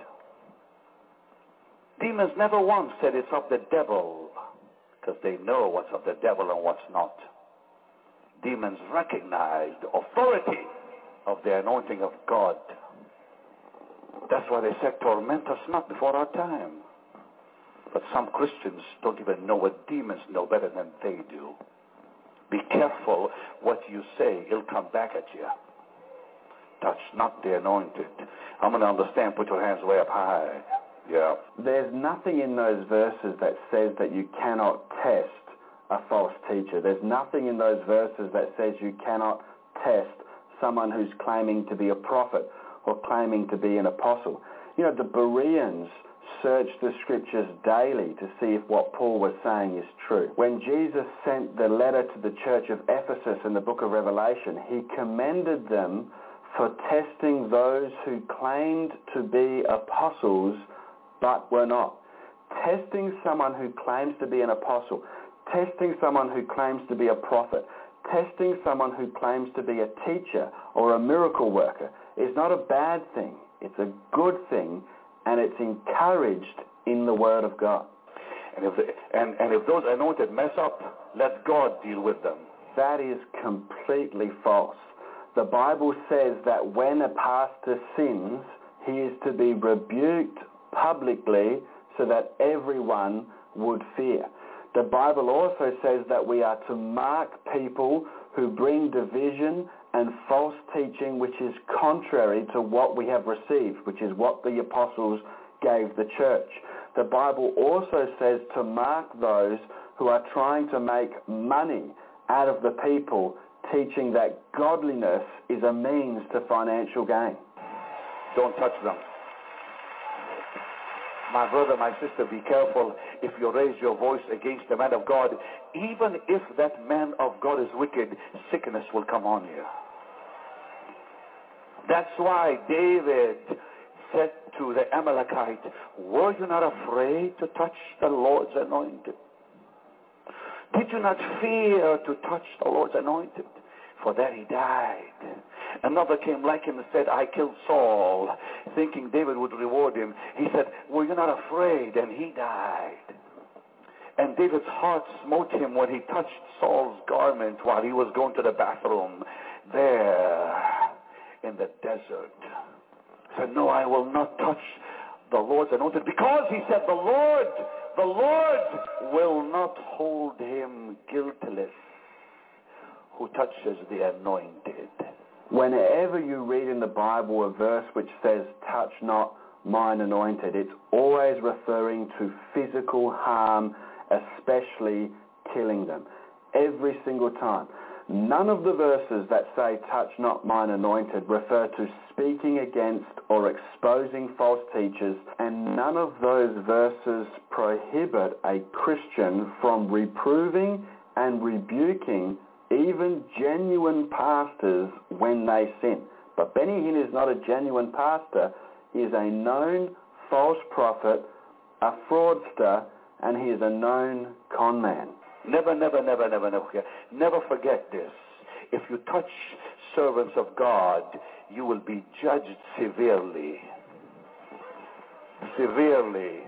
[SPEAKER 5] Demons never once said it's of the devil, because they know what's of the devil and what's not. Demons recognize the authority of the anointing of God. That's why they said, torment us not before our time. But some Christians don't even know what demons know better than they do. Be careful what you say. It'll come back at you. Touch not the anointed. I'm going to understand. Put your hands way up high. Yeah.
[SPEAKER 4] There's nothing in those verses that says that you cannot test a false teacher. There's nothing in those verses that says you cannot test someone who's claiming to be a prophet or claiming to be an apostle. You know, the Bereans searched the scriptures daily to see if what Paul was saying is true. When Jesus sent the letter to the church of Ephesus in the book of Revelation, he commended them for testing those who claimed to be apostles but were not. Testing someone who claims to be an apostle, testing someone who claims to be a prophet, testing someone who claims to be a teacher or a miracle worker is not a bad thing. It's a good thing, and it's encouraged in the Word of God.
[SPEAKER 5] And if those anointed mess up, let God deal with them.
[SPEAKER 4] That is completely false. The Bible says that when a pastor sins, he is to be rebuked publicly so that everyone would fear. The Bible also says that we are to mark people who bring division and false teaching, which is contrary to what we have received, which is what the apostles gave the church. The Bible also says to mark those who are trying to make money out of the people, teaching that godliness is a means to financial gain.
[SPEAKER 5] Don't touch them. My brother, my sister, be careful if you raise your voice against the man of God. Even if that man of God is wicked, sickness will come on you. That's why David said to the Amalekite, were you not afraid to touch the Lord's anointed? Did you not fear to touch the Lord's anointed? For that he died. Another came like him and said, I killed Saul, thinking David would reward him. He said, were you not afraid? And he died. And David's heart smote him when he touched Saul's garment while he was going to the bathroom there in the desert. He said, no, I will not touch the Lord's anointed, because he said, the Lord will not hold him guiltless who touches the anointed.
[SPEAKER 4] Whenever you read in the Bible a verse which says, touch not mine anointed, it's always referring to physical harm, especially killing them. Every single time. None of the verses that say, touch not mine anointed, refer to speaking against or exposing false teachers, and none of those verses prohibit a Christian from reproving and rebuking even genuine pastors when they sin. But Benny Hinn is not a genuine pastor. He is a known false prophet, a fraudster, and he is a known con man.
[SPEAKER 5] Never forget this. If you touch servants of God, you will be judged severely. Severely.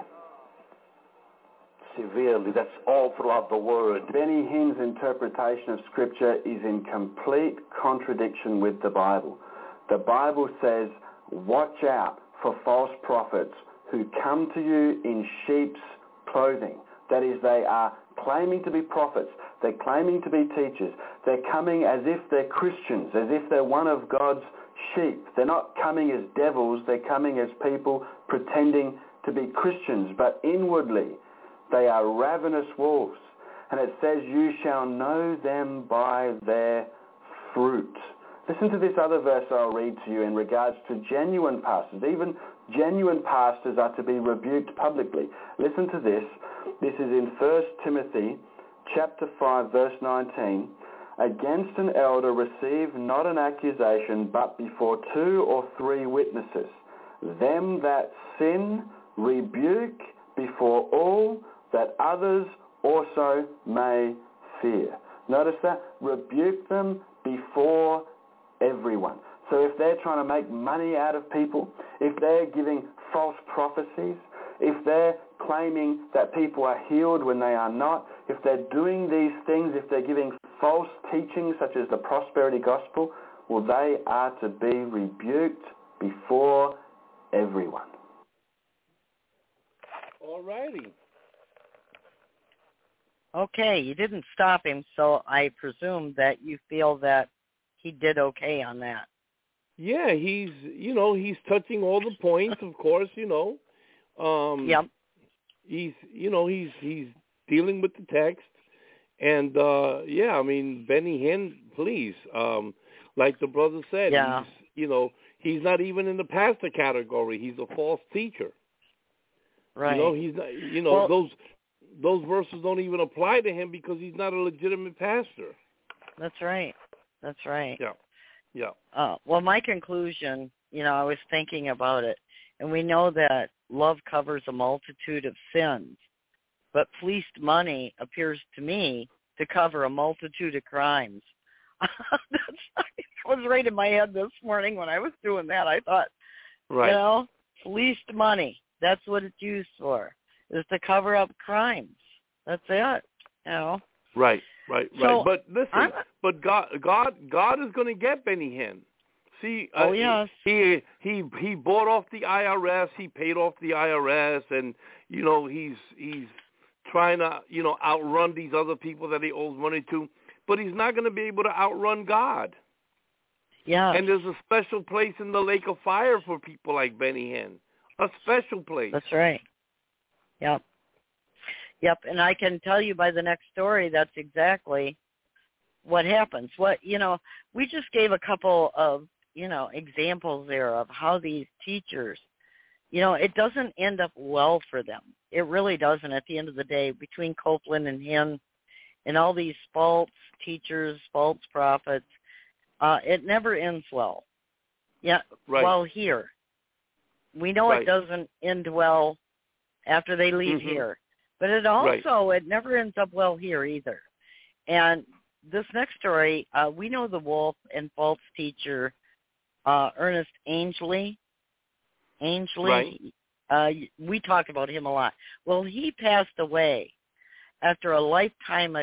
[SPEAKER 5] That's all throughout the Word.
[SPEAKER 4] Benny Hinn's interpretation of Scripture is in complete contradiction with the Bible. The Bible says, watch out for false prophets who come to you in sheep's clothing. That is, they are claiming to be prophets. They're claiming to be teachers. They're coming as if they're Christians, as if they're one of God's sheep. They're not coming as devils. They're coming as people pretending to be Christians, but inwardly they are ravenous wolves. And it says, you shall know them by their fruit. Listen to this other verse I'll read to you in regards to genuine pastors. Even genuine pastors are to be rebuked publicly. Listen to this. This is in 1 Timothy chapter 5, verse 19. Against an elder receive not an accusation, but before 2 or 3 witnesses. Them that sin rebuke before all, that others also may fear. Notice that? Rebuke them before everyone. So if they're trying to make money out of people, if they're giving false prophecies, if they're claiming that people are healed when they are not, if they're doing these things, if they're giving false teachings such as the prosperity gospel, well, they are to be rebuked before everyone.
[SPEAKER 3] All righty.
[SPEAKER 1] Okay, you didn't stop him, so I presume that you feel that he did okay on that.
[SPEAKER 3] Yeah, he's touching all the points, of course,
[SPEAKER 1] Yep.
[SPEAKER 3] He's dealing with the text. And, Benny Hinn, please, like the brother said,
[SPEAKER 1] yeah.
[SPEAKER 3] he's not even in the pastor category. He's a false teacher.
[SPEAKER 1] Right.
[SPEAKER 3] He's not, those verses don't even apply to him because he's not a legitimate pastor.
[SPEAKER 1] That's right.
[SPEAKER 3] Yeah.
[SPEAKER 1] Well, my conclusion, I was thinking about it, and we know that love covers a multitude of sins, but fleeced money appears to me to cover a multitude of crimes. That was right in my head this morning when I was doing that. I thought,
[SPEAKER 3] right.
[SPEAKER 1] Fleeced money, that's what it's used for, is to cover up crimes. That's it,
[SPEAKER 3] Right.
[SPEAKER 1] So,
[SPEAKER 3] But listen, but God is going to get Benny Hinn. See,
[SPEAKER 1] yes.
[SPEAKER 3] He bought off the IRS. He paid off the IRS, and he's trying to outrun these other people that he owes money to. But he's not going to be able to outrun God.
[SPEAKER 1] Yeah.
[SPEAKER 3] And there's a special place in the lake of fire for people like Benny Hinn. A special place.
[SPEAKER 1] That's right. Yep. Yep, and I can tell you by the next story that's exactly what happens. We just gave a couple of, examples there of how these teachers, it doesn't end up well for them. It really doesn't at the end of the day, between Copeland and him and all these false teachers, false prophets. It never ends well. Yeah,
[SPEAKER 3] right.
[SPEAKER 1] Well, here. We know
[SPEAKER 3] right.
[SPEAKER 1] It doesn't end well after they leave here. But it also, it never ends up well here either. And this next story, we know the wolf and false teacher, Ernest Angley. We talk about him a lot. Well, he passed away after a lifetime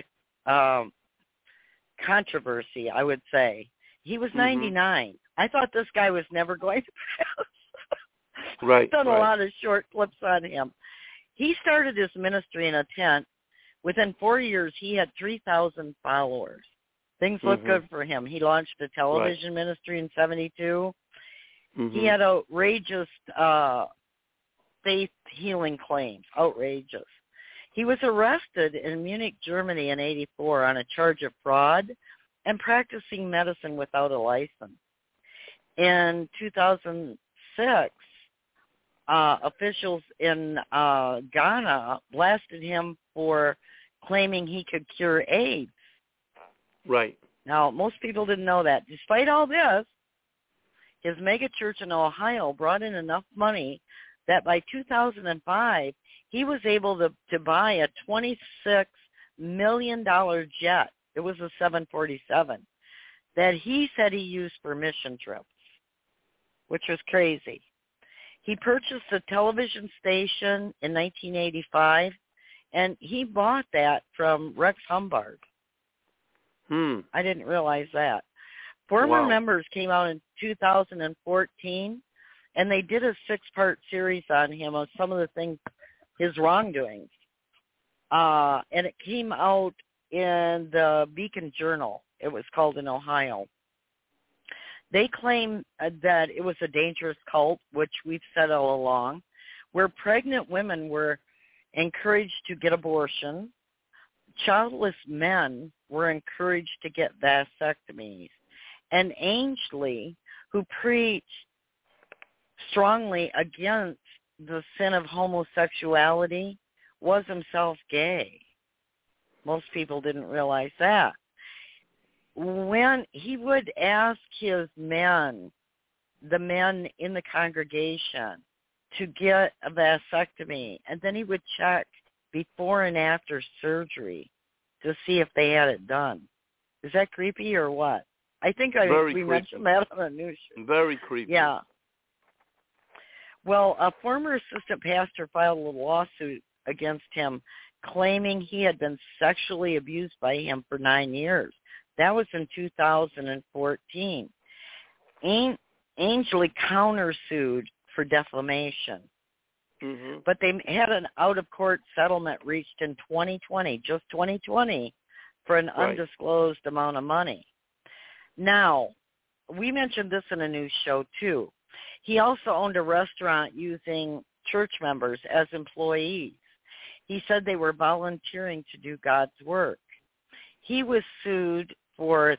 [SPEAKER 1] controversy, I would say. He was 99. I thought this guy was never going to pass. I've done a lot of short clips on him. He started his ministry in a tent. Within 4 years, he had 3,000 followers. Things looked good for him. He launched a television ministry in 1972. He had outrageous faith healing claims. Outrageous. He was arrested in Munich, Germany in 1984 on a charge of fraud and practicing medicine without a license. In 2006, officials in Ghana blasted him for claiming he could cure AIDS.
[SPEAKER 3] Right.
[SPEAKER 1] Now, most people didn't know that. Despite all this, his mega church in Ohio brought in enough money that by 2005, he was able to buy a $26 million jet. It was a 747 that he said he used for mission trips, which was crazy. He purchased a television station in 1985, and he bought that from Rex Humbard. I didn't realize that. Former members came out in 2014, and they did a 6-part series on him of some of the things, his wrongdoings. And it came out in the Beacon Journal. It was called in Ohio. They claim that it was a dangerous cult, which we've said all along, where pregnant women were encouraged to get abortion. Childless men were encouraged to get vasectomies. And Angley, who preached strongly against the sin of homosexuality, was himself gay. Most people didn't realize that. When he would ask his men, the men in the congregation, to get a vasectomy, and then he would check before and after surgery to see if they had it done. Is that creepy or what? I think we mentioned that on the news show.
[SPEAKER 3] Very creepy.
[SPEAKER 1] Yeah. Well, a former assistant pastor filed a lawsuit against him claiming he had been sexually abused by him for 9 years. That was in 2014. Angley countersued for defamation. But they had an out-of-court settlement reached in 2020, just 2020, for an undisclosed amount of money. Now, we mentioned this in a news show, too. He also owned a restaurant using church members as employees. He said they were volunteering to do God's work. He was sued for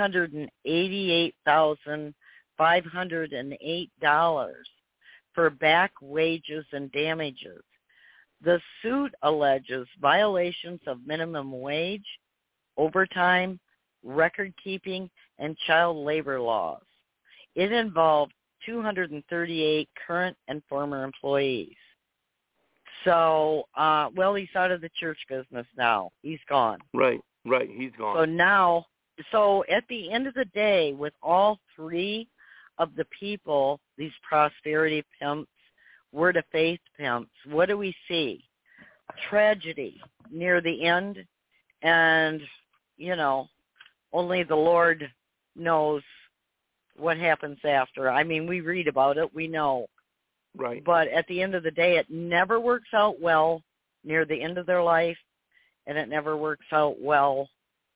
[SPEAKER 1] $388,508 for back wages and damages. The suit alleges violations of minimum wage, overtime, record keeping, and child labor laws. It involved 238 current and former employees. So, he's out of the church business now. He's gone.
[SPEAKER 3] Right, he's gone.
[SPEAKER 1] So at the end of the day, with all three of the people, these prosperity pimps, word of faith pimps, what do we see? Tragedy near the end, and, only the Lord knows what happens after. I mean, we read about it, we know.
[SPEAKER 3] Right.
[SPEAKER 1] But at the end of the day, it never works out well near the end of their life, and it never works out well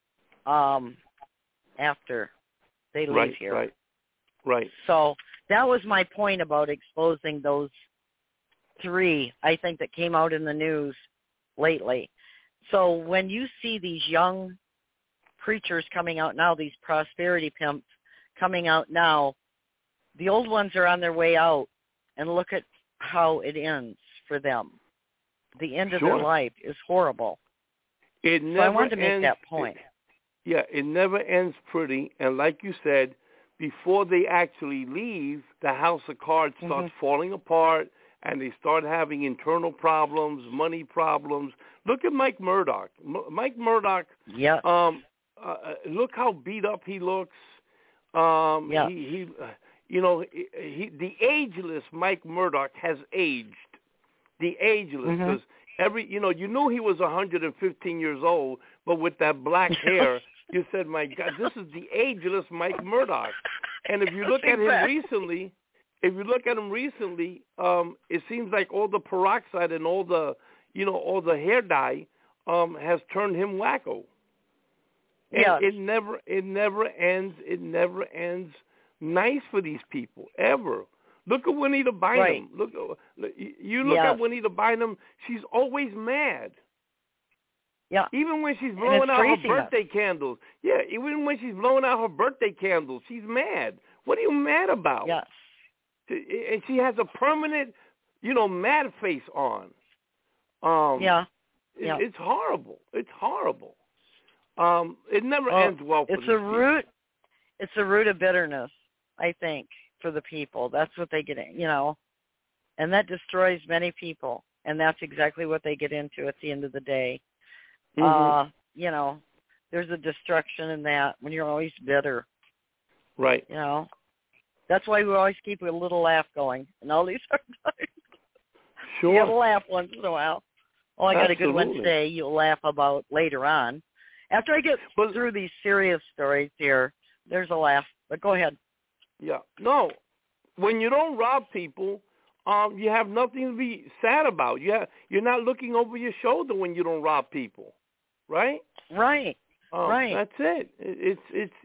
[SPEAKER 1] after they leave here.
[SPEAKER 3] Right.
[SPEAKER 1] So that was my point about exposing those 3, I think, that came out in the news lately. So when you see these young preachers coming out now, these prosperity pimps coming out now, the old ones are on their way out, and look at how it ends for them. The end of their life is horrible.
[SPEAKER 3] It never
[SPEAKER 1] so I wanted to make that point.
[SPEAKER 3] It never ends pretty. And like you said, before they actually leave, the house of cards starts falling apart, and they start having internal problems, money problems. Look at Mike Murdoch. Mike Murdoch, look how beat up he looks. The ageless Mike Murdoch has aged. The ageless, because you knew he was 115 years old, but with that black hair, you said, my God, this is the ageless Mike Murdoch. And if you look at him recently, it seems like all the peroxide and all the hair dye has turned him wacko. And it never ends. It never ends nice for these people ever. Look at Juanita Bynum.
[SPEAKER 1] Right.
[SPEAKER 3] Look at Juanita Bynum. She's always mad.
[SPEAKER 1] Yeah.
[SPEAKER 3] Even when she's blowing out her birthday candles. Yeah, even when she's blowing out her birthday candles, she's mad. What are you mad about?
[SPEAKER 1] Yes.
[SPEAKER 3] And she has a permanent, mad face on. It's horrible. It's horrible. It never ends well for these people.
[SPEAKER 1] It's a root of bitterness, I think, for the people. That's what they get, and that destroys many people. And that's exactly what they get into at the end of the day. There's a destruction in that when you're always bitter.
[SPEAKER 3] Right.
[SPEAKER 1] That's why we always keep a little laugh going in all these hard times.
[SPEAKER 3] Sure.
[SPEAKER 1] You have a laugh once in a while. Oh, I got a good one today you'll laugh about later on. After I get through these serious stories here, there's a laugh. But go ahead.
[SPEAKER 3] Yeah. No, when you don't rob people, you have nothing to be sad about. You're not looking over your shoulder when you don't rob people, right?
[SPEAKER 1] Right. Right.
[SPEAKER 3] That's it.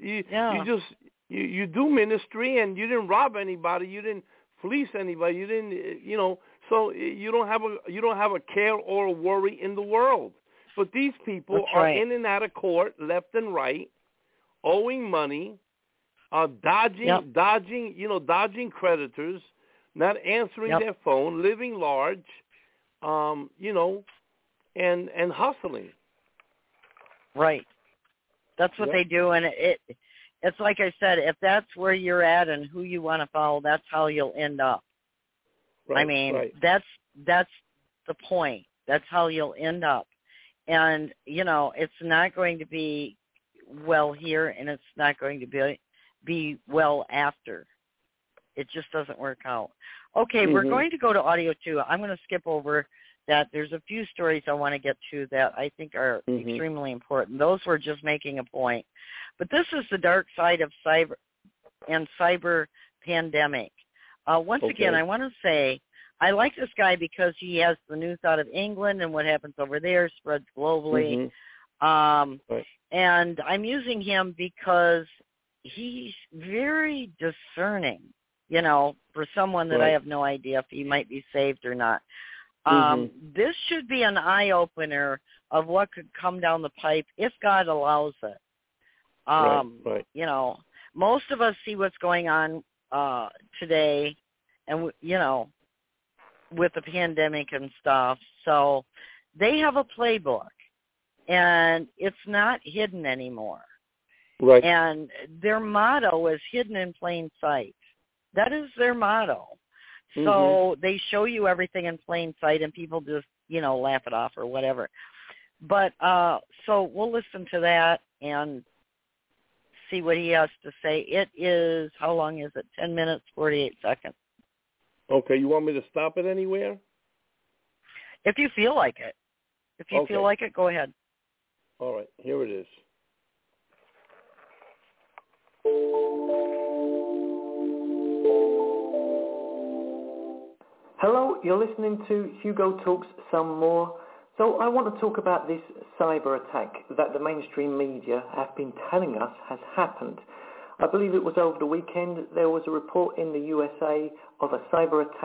[SPEAKER 3] You do ministry, and you didn't rob anybody. You didn't fleece anybody. You didn't, so you don't have a care or a worry in the world. But these people are in and out of court, left and right, owing money, dodging creditors, not answering their phone, living large, and hustling.
[SPEAKER 1] Right. That's what they do, and it's like I said, if that's where you're at and who you want to follow, that's how you'll end up.
[SPEAKER 3] Right,
[SPEAKER 1] I mean, that's the point. That's how you'll end up. And, it's not going to be well here, and it's not going to be well after. It just doesn't work out. Okay, we're going to go to audio 2. I'm going to skip over that. There's a few stories I want to get to that I think are extremely important. Those were just making a point. But this is the dark side of cyber pandemic. Once again, I want to say I like this guy because he has the news out of England, and what happens over there spreads globally. And I'm using him because he's very discerning, for someone that I have no idea if he might be saved or not. This should be an eye-opener of what could come down the pipe if God allows it. Most of us see what's going on today, and, with the pandemic and stuff. So they have a playbook, and it's not hidden anymore.
[SPEAKER 3] Right.
[SPEAKER 1] And their motto is hidden in plain sight. That is their motto. So they show you everything in plain sight, and people just, laugh it off or whatever. But so we'll listen to that and see what he has to say. It is, how long is it? 10 minutes, 48 seconds.
[SPEAKER 3] Okay, you want me to stop it anywhere?
[SPEAKER 1] If you feel like it. If you feel like it, go ahead.
[SPEAKER 3] All right, here it is.
[SPEAKER 2] Hello, you're listening to Hugo Talks Some More. So I want to talk about this cyber attack that the mainstream media have been telling us has happened. I believe it was over the weekend there was a report in the USA of a cyber attack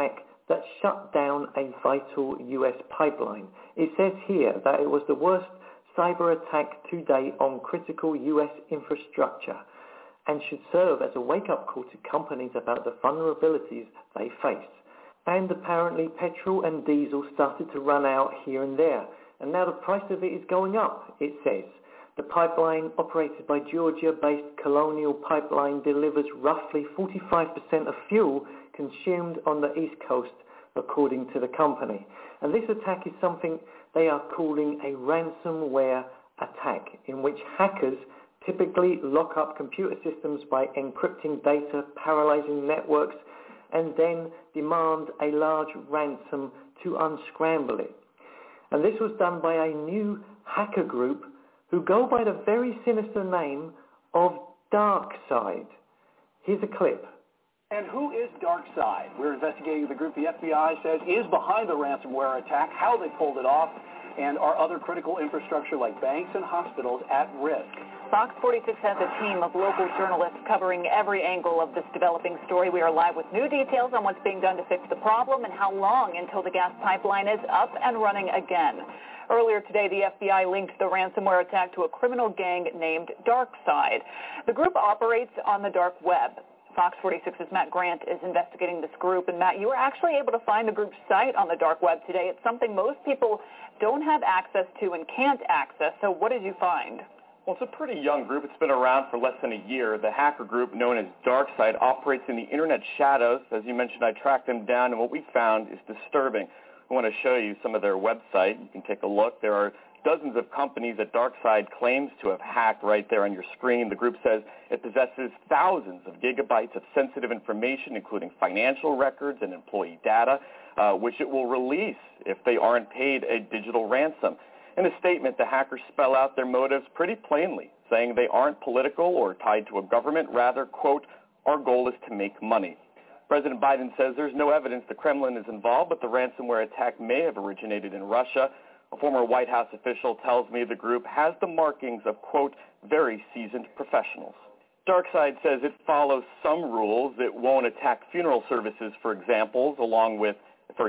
[SPEAKER 6] that shut down a vital U.S. pipeline. It says here that it was the worst cyber attack to date on critical U.S. infrastructure and should serve as a wake-up call to companies about the vulnerabilities they face. And apparently petrol and diesel started to run out here and there, and now the price of it is going up, it says. The pipeline, operated by Georgia-based Colonial Pipeline, delivers roughly 45% of fuel consumed on the East Coast, according to the company. And this attack is something they are calling a ransomware attack, in which hackers typically lock up computer systems by encrypting data, paralyzing networks, and then demand a large ransom to unscramble it. And this was done by a new hacker group who go by the very sinister name of DarkSide. Here's a clip.
[SPEAKER 7] And who is DarkSide? We're investigating the group the FBI says is behind the ransomware attack, how they pulled it off, and are other critical infrastructure like banks and hospitals at risk.
[SPEAKER 8] Fox 46 has a team of local journalists covering every angle of this developing story. We are live with new details on what's being done to fix the problem and how long until the gas pipeline is up and running again. Earlier today, the FBI linked the ransomware attack to a criminal gang named DarkSide. The group operates on the dark web. Fox 46's Matt Grant is investigating this group. And Matt, you were actually able to find the group's site on the dark web today. It's something most people don't have access to and can't access. So what did you find?
[SPEAKER 9] Well, it's a pretty young group. It's been around for less than a year. The hacker group, known as DarkSide, operates in the internet shadows. As you mentioned, I tracked them down, and what we found is disturbing. I want to show you some of their website. You can take a look. There are dozens of companies that DarkSide claims to have hacked right there on your screen. The group says it possesses thousands of gigabytes of sensitive information, including financial records and employee data, which it will release if they aren't paid a digital ransom. In a statement, the hackers spell out their motives pretty plainly, saying they aren't political or tied to a government. Rather, quote, our goal is to make money. President Biden says there's no evidence the Kremlin is involved, but the ransomware attack may have originated in Russia. A former White House official tells me the group has the markings of, quote, very seasoned professionals. DarkSide says it follows some rules. It won't attack funeral services, for example, along with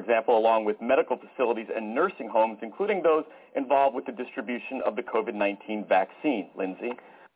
[SPEAKER 9] medical facilities and nursing homes, including those involved with the distribution of the COVID-19 vaccine. Lindsay?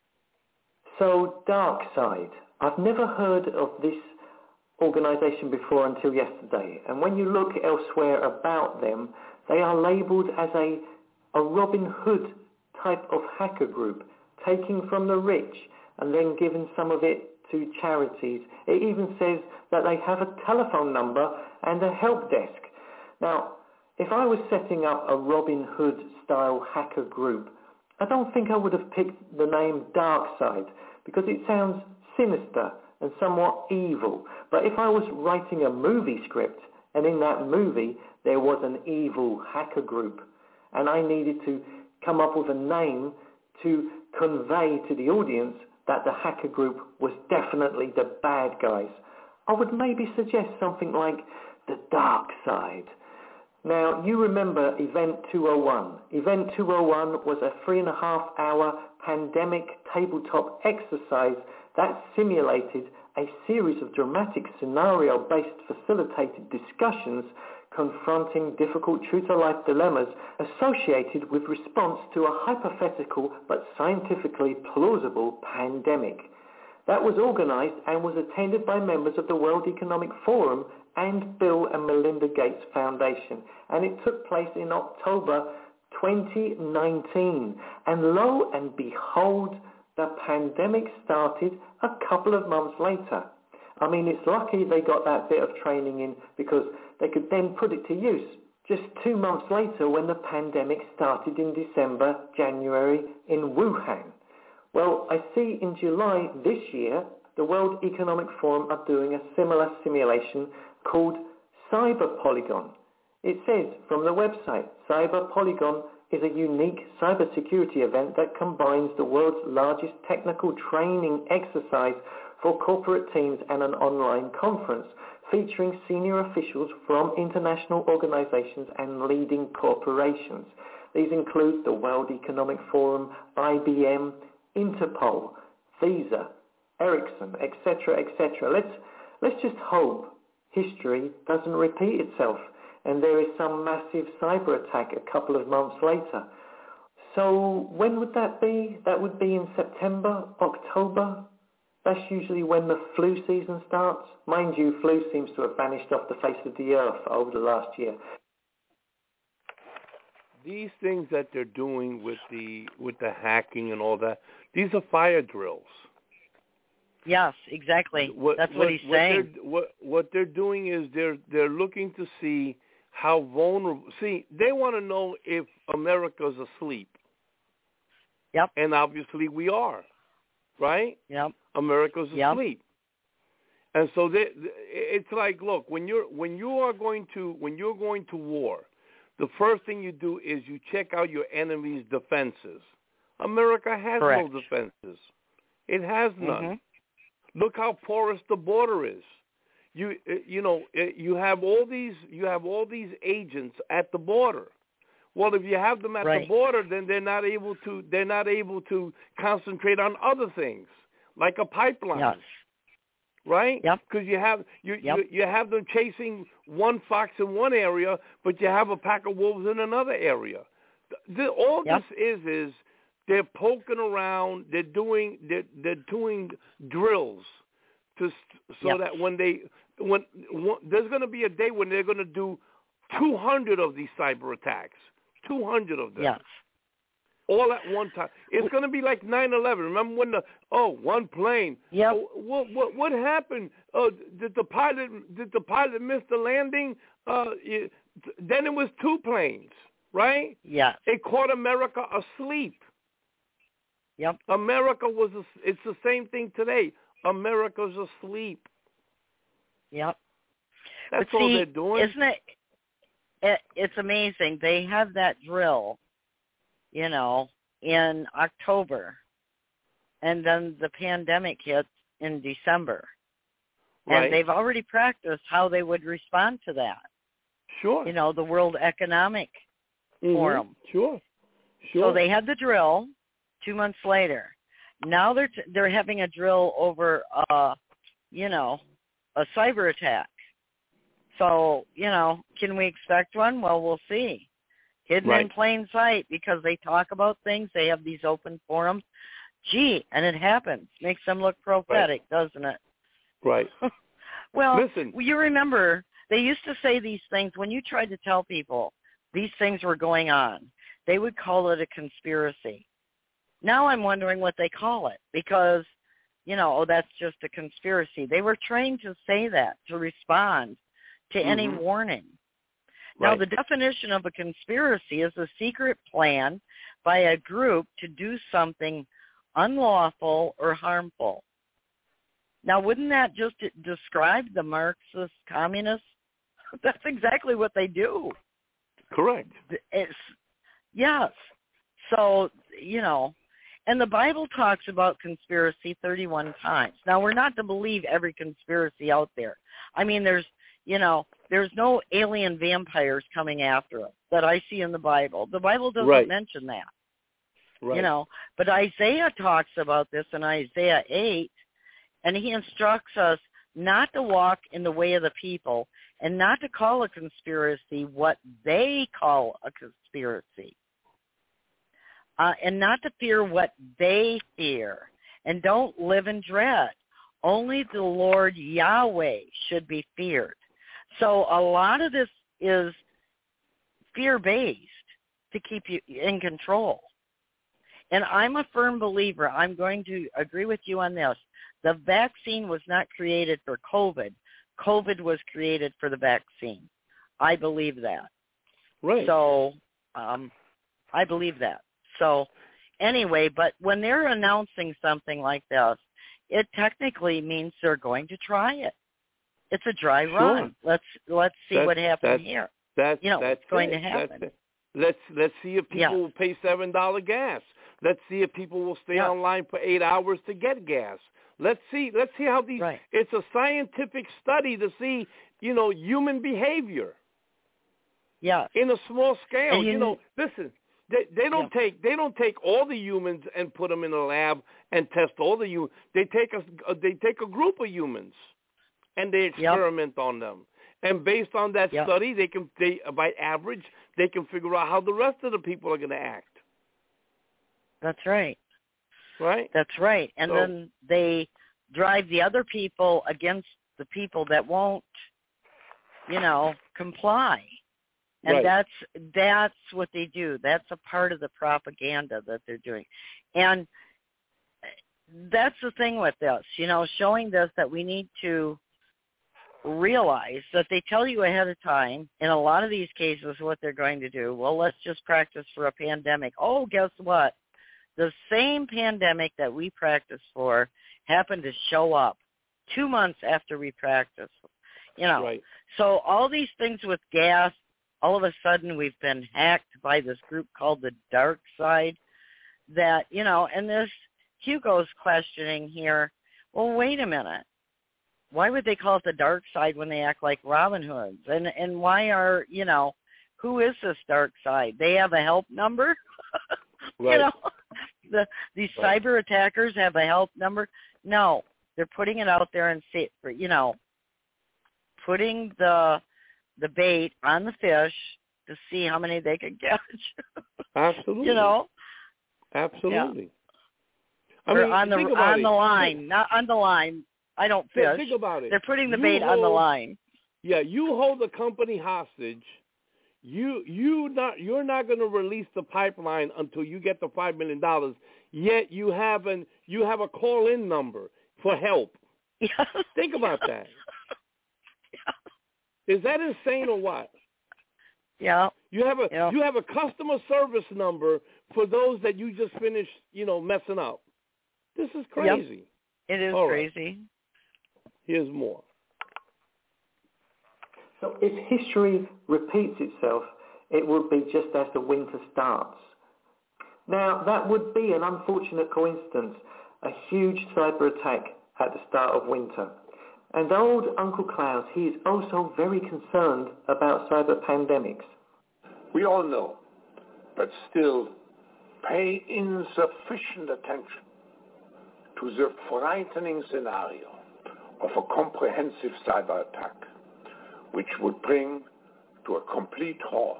[SPEAKER 6] So DarkSide, I've never heard of this organization before until yesterday. And when you look elsewhere about them, they are labeled as a Robin Hood type of hacker group, taking from the rich and then giving some of it to charities. It even says that they have a telephone number and a help desk. Now, if I was setting up a Robin Hood style hacker group, I don't think I would have picked the name DarkSide because it sounds sinister and somewhat evil. But if I was writing a movie script and in that movie there was an evil hacker group and I needed to come up with a name to convey to the audience that the hacker group was definitely the bad guys, I would maybe suggest something like the Dark Side. Now, you remember Event 201. Event 201 was a 3.5-hour pandemic tabletop exercise that simulated a series of dramatic scenario-based facilitated discussions confronting difficult true-to-life dilemmas associated with response to a hypothetical but scientifically plausible pandemic. That was organized and was attended by members of the World Economic Forum and Bill and Melinda Gates Foundation, and it took place in October 2019. And lo and behold, the pandemic started a couple of months later. I mean, it's lucky they got that bit of training in because they could then put it to use just 2 months later when the pandemic started in December, January in Wuhan. Well, I see in July this year, the World Economic Forum are doing a similar simulation called Cyber Polygon. It says from the website, Cyber Polygon is a unique cybersecurity event that combines the world's largest technical training exercise for corporate teams and an online conference featuring senior officials from international organizations and leading corporations. These include the World Economic Forum, IBM, Interpol, Visa, Ericsson, etc., etc. Let's just hope history doesn't repeat itself, and there is some massive cyber attack a couple of months later. So when would that be? That would be in September, October. That's usually when the flu season starts. Mind you, flu seems to have vanished off the face of the earth over the last year.
[SPEAKER 3] These things that they're doing with the hacking and all that, these are fire drills.
[SPEAKER 1] Yes, exactly. That's what he's saying.
[SPEAKER 3] What they're doing is they're looking to see how vulnerable. See, they want to know if America's asleep.
[SPEAKER 1] Yep.
[SPEAKER 3] And obviously we are, right?
[SPEAKER 1] Yep.
[SPEAKER 3] America's asleep. And so it's like, look, when you're going to war, the first thing you do is you check out your enemy's defenses. America has no defenses. It has none. Mm-hmm. Look how porous the border is. You have all these agents at the border. Well, if you have them at the border, then they're not able to concentrate on other things like a pipeline.
[SPEAKER 1] Yes.
[SPEAKER 3] Right?
[SPEAKER 1] Yep.
[SPEAKER 3] Because you have them chasing one fox in one area, but you have a pack of wolves in another area. All this is they're poking around. They're doing drills that when there's going to be a day when they're going to do 200 of these cyber attacks, 200 of them.
[SPEAKER 1] Yes.
[SPEAKER 3] All at one time. It's going to be like 9/11. Remember when one plane?
[SPEAKER 1] Yeah.
[SPEAKER 3] What happened? Did the pilot miss the landing? Then it was two planes, right?
[SPEAKER 1] Yeah.
[SPEAKER 3] It caught America asleep.
[SPEAKER 1] Yep.
[SPEAKER 3] It's the same thing today. America's asleep.
[SPEAKER 1] Yep.
[SPEAKER 3] That's all they're doing.
[SPEAKER 1] Isn't it? It's amazing. They have that drill, in October, and then the pandemic hits in December.
[SPEAKER 3] Right.
[SPEAKER 1] And they've already practiced how they would respond to that.
[SPEAKER 3] Sure.
[SPEAKER 1] The World Economic Forum.
[SPEAKER 3] Sure.
[SPEAKER 1] So they had the drill 2 months later. Now they're having a drill over, a cyber attack. So, can we expect one? Well, we'll see. Hidden in plain sight, because they talk about things. They have these open forums. Gee, and it happens. Makes them look prophetic, doesn't it?
[SPEAKER 3] Right.
[SPEAKER 1] Well,
[SPEAKER 3] listen,
[SPEAKER 1] you remember, they used to say these things when you tried to tell people these things were going on. They would call it a conspiracy. Now I'm wondering what they call it, because, that's just a conspiracy. They were trained to say that, to respond to any warning. Now, the definition of a conspiracy is a secret plan by a group to do something unlawful or harmful. Now, wouldn't that just describe the Marxist communists? That's exactly what they do.
[SPEAKER 3] Correct.
[SPEAKER 1] Yes. So, and the Bible talks about conspiracy 31 times. Now, we're not to believe every conspiracy out there. I mean, there's no alien vampires coming after us that I see in the Bible. The Bible doesn't mention that.
[SPEAKER 3] Right.
[SPEAKER 1] But Isaiah talks about this in Isaiah 8, and he instructs us not to walk in the way of the people and not to call a conspiracy what they call a conspiracy, and not to fear what they fear, and don't live in dread. Only the Lord Yahweh should be feared. So a lot of this is fear-based to keep you in control. And I'm a firm believer. I'm going to agree with you on this. The vaccine was not created for COVID. COVID was created for the vaccine. I believe that.
[SPEAKER 3] Right.
[SPEAKER 1] So I believe that. So anyway, but when they're announcing something like this, it technically means they're going to try it. It's a dry run. Let's see what happens here.
[SPEAKER 3] That's
[SPEAKER 1] going to happen.
[SPEAKER 3] Let's see if people will pay $7 gas. Let's see if people will stay online for 8 hours to get gas. Let's see how these.
[SPEAKER 1] Right.
[SPEAKER 3] It's a scientific study to see human behavior.
[SPEAKER 1] Yeah.
[SPEAKER 3] In a small scale.
[SPEAKER 1] And
[SPEAKER 3] Listen. They don't take all the humans and put them in a lab and test all the humans. They take a group of humans, and they experiment on them. And based on that study, by average, they can figure out how the rest of the people are going to act.
[SPEAKER 1] That's right.
[SPEAKER 3] Right?
[SPEAKER 1] That's right. And then they drive the other people against the people that won't, comply. And that's what they do. That's a part of the propaganda that they're doing. And that's the thing with this, showing this, that we need to realize that they tell you ahead of time in a lot of these cases what they're going to do. Well, let's just practice for a pandemic. Oh, guess what? The same pandemic that we practiced for happened to show up 2 months after we practiced. So all these things with gas, all of a sudden we've been hacked by this group called the Dark Side that, and this Hugo's questioning here, well, wait a minute. Why would they call it the Dark Side when they act like Robin Hoods? And why are, who is this Dark Side? They have a help number?
[SPEAKER 3] Right.
[SPEAKER 1] These cyber attackers have a help number? No. They're putting it out there and putting the bait on the fish to see how many they can catch.
[SPEAKER 3] Absolutely. Absolutely.
[SPEAKER 1] Yeah. On the line, not on the line. I don't fish.
[SPEAKER 3] Think about it.
[SPEAKER 1] They're putting the bait on the line.
[SPEAKER 3] Yeah, you hold the company hostage. You're not going to release the pipeline until you get the $5 million. Yet you have a call-in number for help.
[SPEAKER 1] Yeah.
[SPEAKER 3] Think about that. Yeah. Is that insane or what?
[SPEAKER 1] Yeah.
[SPEAKER 3] You have a customer service number for those that you just finished, messing up. This is crazy.
[SPEAKER 1] Yep. It is crazy.
[SPEAKER 3] Right. Here's more.
[SPEAKER 6] So if history repeats itself, it would be just as the winter starts. Now, that would be an unfortunate coincidence, a huge cyber attack at the start of winter. And old Uncle Klaus, he is also very concerned about cyber pandemics.
[SPEAKER 10] We all know, but still pay insufficient attention to the frightening scenario of a comprehensive cyber attack, which would bring to a complete halt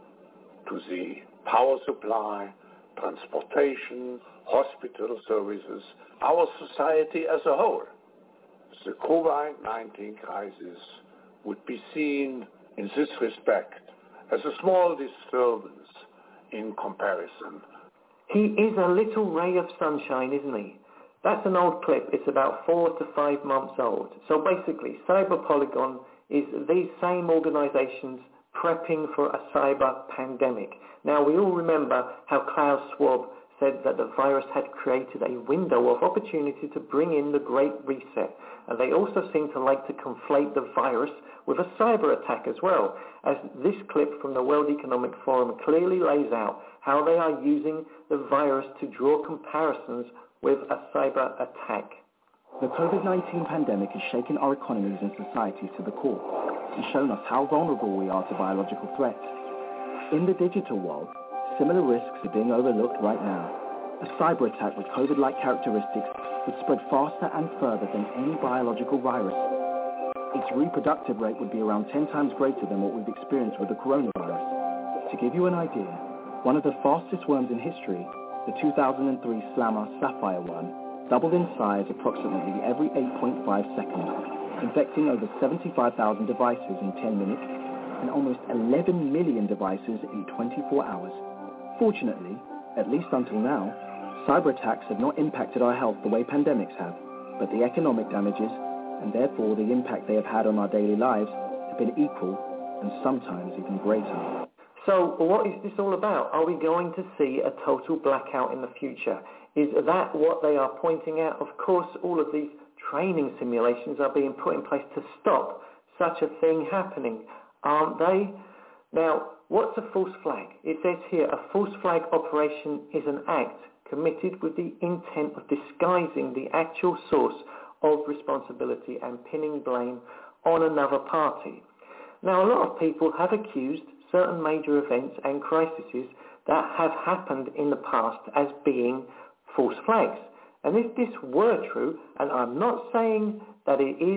[SPEAKER 10] to the power supply, transportation, hospital services, our society as a whole. The COVID-19 crisis would be seen in this respect as a small disturbance in comparison.
[SPEAKER 6] He is a little ray of sunshine, isn't he? That's an old clip. It's about 4 to 5 months old. So basically, Cyber Polygon is these same organizations prepping for a cyber pandemic. Now, we all remember how Klaus Schwab said that the virus had created a window of opportunity to bring in the Great Reset. And they also seem to like to conflate the virus with a cyber attack as well, as this clip from the World Economic Forum clearly lays out how they are using the virus to draw comparisons with a cyber attack.
[SPEAKER 11] The COVID-19 pandemic has shaken our economies and societies to the core and shown us how vulnerable we are to biological threats. In the digital world, similar risks are being overlooked right now. A cyber attack with COVID-like characteristics would spread faster and further than any biological virus. Its reproductive rate would be around 10 times greater than what we've experienced with the coronavirus. To give you an idea, one of the fastest worms in history, the 2003 Slammer Sapphire worm, doubled in size approximately every 8.5 seconds, infecting over 75,000 devices in 10 minutes and almost 11 million devices in 24 hours. Fortunately, at least until now, cyber attacks have not impacted our health the way pandemics have, but the economic damages, and therefore the impact they have had on our daily lives, have been equal and sometimes even greater.
[SPEAKER 6] So what is this all about? Are we going to see a total blackout in the future? Is that what they are pointing at? Of course, all of these training simulations are being put in place to stop such a thing happening, aren't they? Now, what's a false flag? It says here, a false flag operation is an act committed with the intent of disguising the actual source of responsibility and pinning blame on another party. Now, a lot of people have accused certain major events and crises that have happened in the past as being false flags. And if this were true, and I'm not saying that it is, but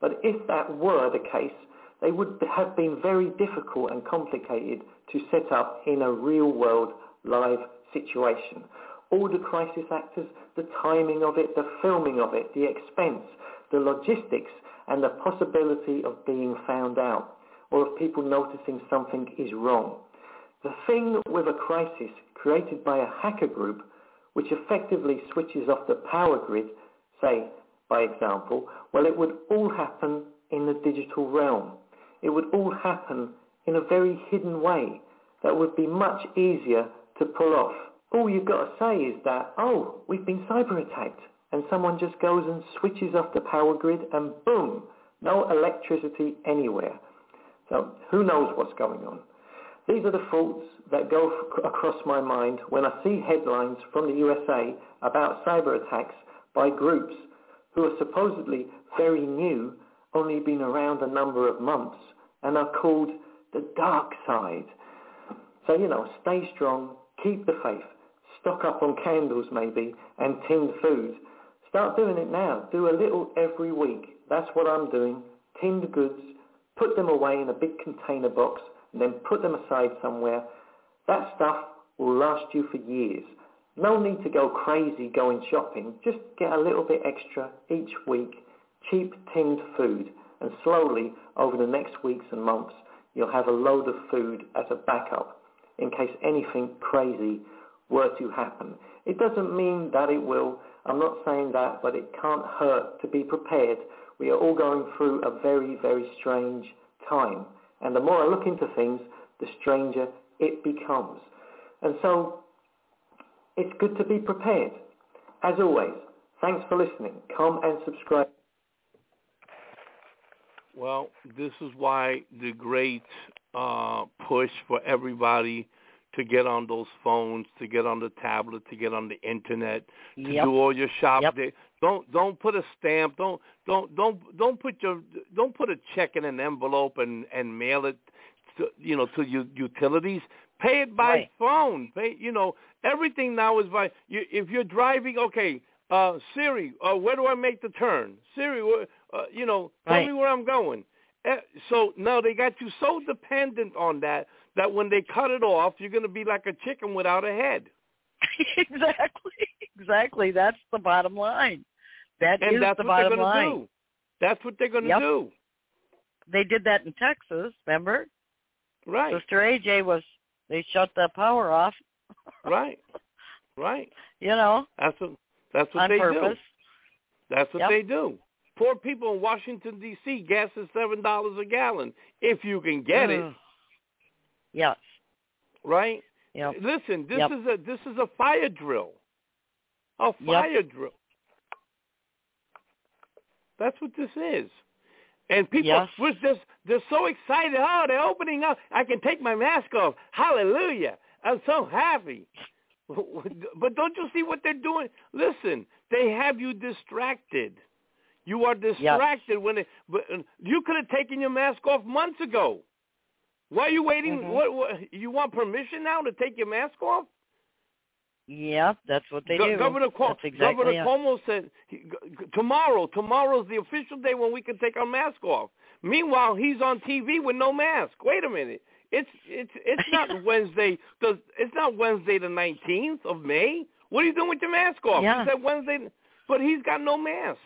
[SPEAKER 6] But if that were the case, they would have been very difficult and complicated to set up in a real-world live situation. All the crisis actors, the timing of it, the filming of it, the expense, the logistics, and the possibility of being found out, or of people noticing something is wrong. The thing with a crisis created by a hacker group, which effectively switches off the power grid, say, by example, well, it would all happen in the digital realm. It would all happen in a very hidden way that would be much easier to pull off. All you've got to say is that, oh, we've been cyber attacked, and someone just goes and switches off the power grid and boom, no electricity anywhere. So who knows what's going on? These are the thoughts that go across my mind when I see headlines from the USA about cyber attacks by groups who are supposedly very new, only been around a number of months, and are called the dark side. So, stay strong, keep the faith, stock up on candles maybe, and tinned food. Start doing it now. Do a little every week. That's what I'm doing. Tinned goods, put them away in a big container box, and then put them aside somewhere. That stuff will last you for years. No need to go crazy going shopping. Just get a little bit extra each week, cheap tinned food, and slowly, over the next weeks and months, you'll have a load of food as a backup in case anything crazy were to happen. It doesn't mean that it will. I'm not saying that, but it can't hurt to be prepared. We are all going through a very, very strange time. And the more I look into things, the stranger it becomes. And so it's good to be prepared. As always, thanks for listening. Come and subscribe.
[SPEAKER 3] Well, this is why the great push for everybody to get on those phones, to get on the tablet, to get on the internet, to do all your shopping. Don't put a stamp. Don't put a check in an envelope and mail it to your utilities. Pay it by phone. Everything now is by. If you're driving, okay, Siri, where do I make the turn? Siri, tell me where I'm going. So now they got you so dependent on that when they cut it off, you're going to be like a chicken without a head.
[SPEAKER 1] Exactly. That's the bottom line. That's the bottom line.
[SPEAKER 3] That's what they're going to do.
[SPEAKER 1] They did that in Texas, remember?
[SPEAKER 3] Right.
[SPEAKER 1] Sister AJ they shut the power off.
[SPEAKER 3] Right.
[SPEAKER 1] That's
[SPEAKER 3] what
[SPEAKER 1] on
[SPEAKER 3] they
[SPEAKER 1] purpose.
[SPEAKER 3] Do. That's what they do. Poor people in Washington, D.C., gas is $7 a gallon, if you can get it.
[SPEAKER 1] Yes.
[SPEAKER 3] Right?
[SPEAKER 1] Yep.
[SPEAKER 3] Listen, this is a fire drill. A fire drill. That's what this is. And people, they're so excited. Oh, they're opening up. I can take my mask off. Hallelujah. I'm so happy. But don't you see what they're doing? Listen, they have you distracted. You are distracted when you could have taken your mask off months ago. Why are you waiting?
[SPEAKER 1] Mm-hmm.
[SPEAKER 3] What you want permission now to take your mask off?
[SPEAKER 1] Yeah, that's what they do.
[SPEAKER 3] Governor Cuomo said tomorrow's the official day when we can take our mask off. Meanwhile, he's on TV with no mask. Wait a minute. It's not Wednesday. It's not Wednesday the 19th of May. What are you doing with your mask off?
[SPEAKER 1] Yeah.
[SPEAKER 3] He said Wednesday, but he's got no mask.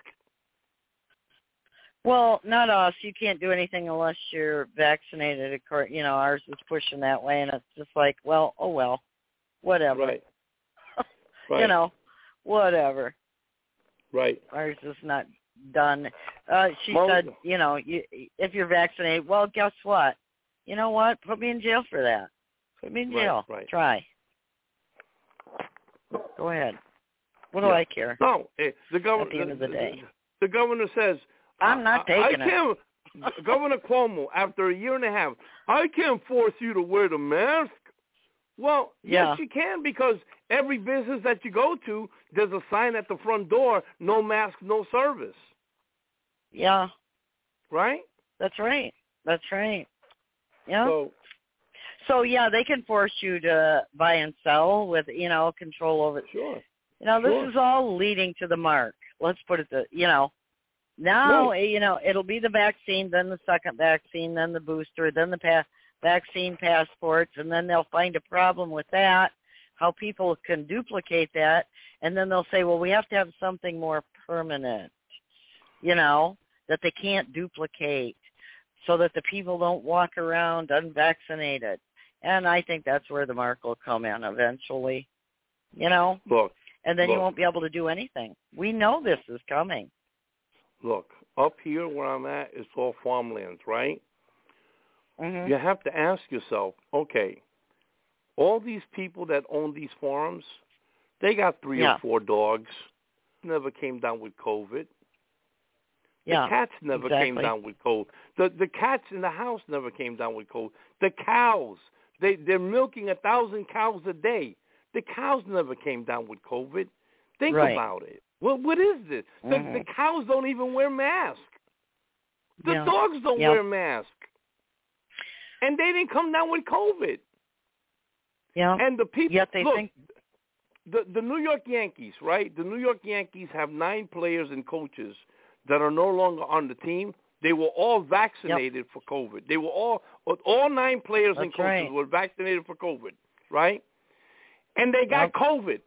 [SPEAKER 1] Well, not us. You can't do anything unless you're vaccinated. Ours is pushing that way, and it's just like, well, oh well, whatever.
[SPEAKER 3] Right. Right.
[SPEAKER 1] Whatever.
[SPEAKER 3] Right.
[SPEAKER 1] Ours is not done. She said, if you're vaccinated, well, guess what? You know what? Put me in jail for that. Put me in jail.
[SPEAKER 3] Right.
[SPEAKER 1] Try. Go ahead. What do I care?
[SPEAKER 3] No, the governor.
[SPEAKER 1] At the end of the day,
[SPEAKER 3] the governor says,
[SPEAKER 1] I'm not taking it.
[SPEAKER 3] Governor Cuomo, after a year and a half, I can't force you to wear the mask. Well, yes, you can, because every business that you go to, there's a sign at the front door, no mask, no service.
[SPEAKER 1] Yeah.
[SPEAKER 3] Right?
[SPEAKER 1] That's right. Yeah. So they can force you to buy and sell with, control over it.
[SPEAKER 3] Sure.
[SPEAKER 1] This is all leading to the mark. Let's put it Now, it'll be the vaccine, then the second vaccine, then the booster, then the vaccine passports, and then they'll find a problem with that, how people can duplicate that, and then they'll say, well, we have to have something more permanent, that they can't duplicate so that the people don't walk around unvaccinated. And I think that's where the mark will come in eventually,
[SPEAKER 3] Look.
[SPEAKER 1] And then you won't be able to do anything. We know this is coming.
[SPEAKER 3] Look, up here where I'm at, it's all farmlands, right?
[SPEAKER 1] Mm-hmm.
[SPEAKER 3] You have to ask yourself, okay, all these people that own these farms, they got 3 or 4 dogs, never came down with COVID. The cats never came down with COVID. The cats in the house never came down with COVID. The cows, they're milking 1,000 cows a day. The cows never came down with COVID. Think about it. Well, what is this? The cows don't even wear masks. The dogs don't wear masks. And they didn't come down with COVID.
[SPEAKER 1] Yeah.
[SPEAKER 3] And the people,
[SPEAKER 1] yet they
[SPEAKER 3] look,
[SPEAKER 1] think...
[SPEAKER 3] the New York Yankees, right? The New York Yankees have 9 players and coaches that are no longer on the team. They were all vaccinated for COVID. They were all 9 players and coaches were vaccinated for COVID, right? And they got COVID.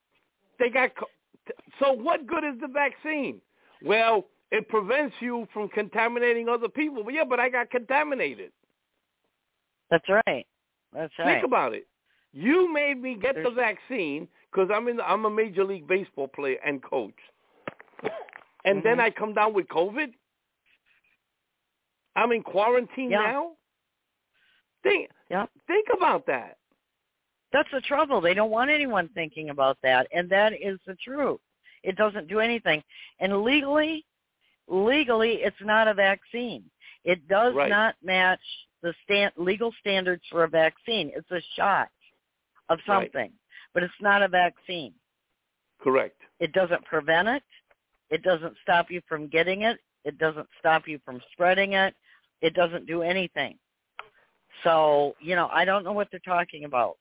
[SPEAKER 3] So what good is the vaccine? Well, it prevents you from contaminating other people. But I got contaminated.
[SPEAKER 1] That's right.
[SPEAKER 3] Think about it. You made me get the vaccine because I'm a Major League Baseball player and coach. And then I come down with COVID? I'm in quarantine now? Think about that.
[SPEAKER 1] That's the trouble. They don't want anyone thinking about that, and that is the truth. It doesn't do anything. And legally, it's not a vaccine. It does not match the legal standards for a vaccine. It's a shot of something, but it's not a vaccine.
[SPEAKER 3] Correct.
[SPEAKER 1] It doesn't prevent it. It doesn't stop you from getting it. It doesn't stop you from spreading it. It doesn't do anything. So, I don't know what they're talking about.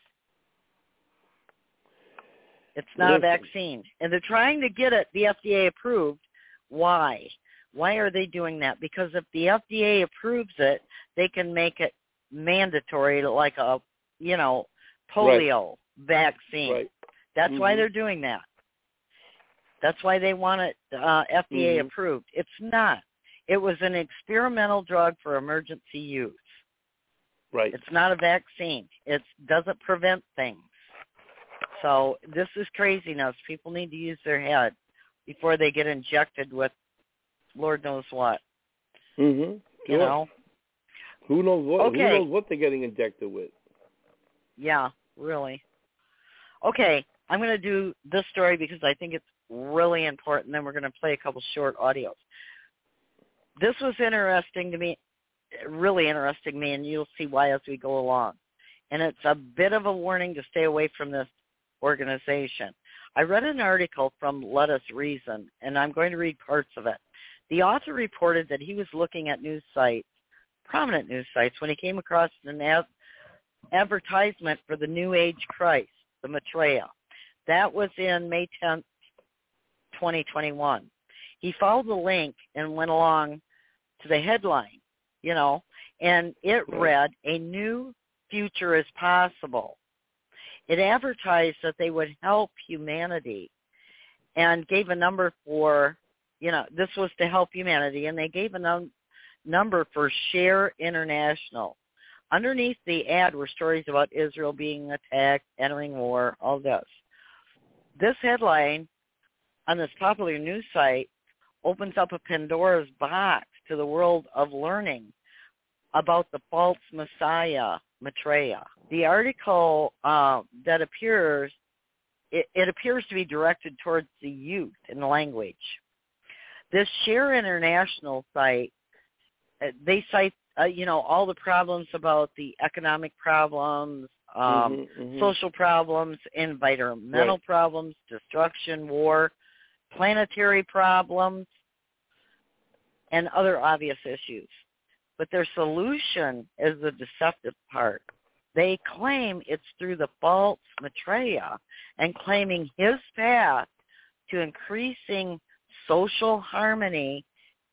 [SPEAKER 1] It's not a vaccine. And they're trying to get it, the FDA approved. Why? Why are they doing that? Because if the FDA approves it, they can make it mandatory like a, polio vaccine.
[SPEAKER 3] Right.
[SPEAKER 1] That's why they're doing that. That's why they want it FDA approved. It's not. It was an experimental drug for emergency use.
[SPEAKER 3] Right.
[SPEAKER 1] It's not a vaccine. It doesn't prevent things. So this is craziness. People need to use their head before they get injected with Lord knows what.
[SPEAKER 3] Mm-hmm.
[SPEAKER 1] You know?
[SPEAKER 3] Who knows what? Okay. Who knows what they're getting injected with?
[SPEAKER 1] Yeah, really. Okay, I'm going to do this story because I think it's really important. Then we're going to play a couple short audios. This was interesting to me, really interesting to me, and you'll see why as we go along. And it's a bit of a warning to stay away from this organization. I read an article from Let Us Reason, and I'm going to read parts of it. The author reported that he was looking at news sites, prominent news sites, when he came across an advertisement for the New Age Christ, the Maitreya. That was in May 10th, 2021. He followed the link and went along to the headline, and it read, "A new future is possible." It advertised that they would help humanity and gave a number for, this was to help humanity, and they gave a number for Share International. Underneath the ad were stories about Israel being attacked, entering war, all this. This headline on this popular news site opens up a Pandora's box to the world of learning about the false Messiah, Maitreya. The article that appears, it appears to be directed towards the youth in language. This Share International site, they cite, all the problems about the economic problems, social problems, environmental problems, destruction, war, planetary problems, and other obvious issues. But their solution is the deceptive part. They claim it's through the false Maitreya and claiming his path to increasing social harmony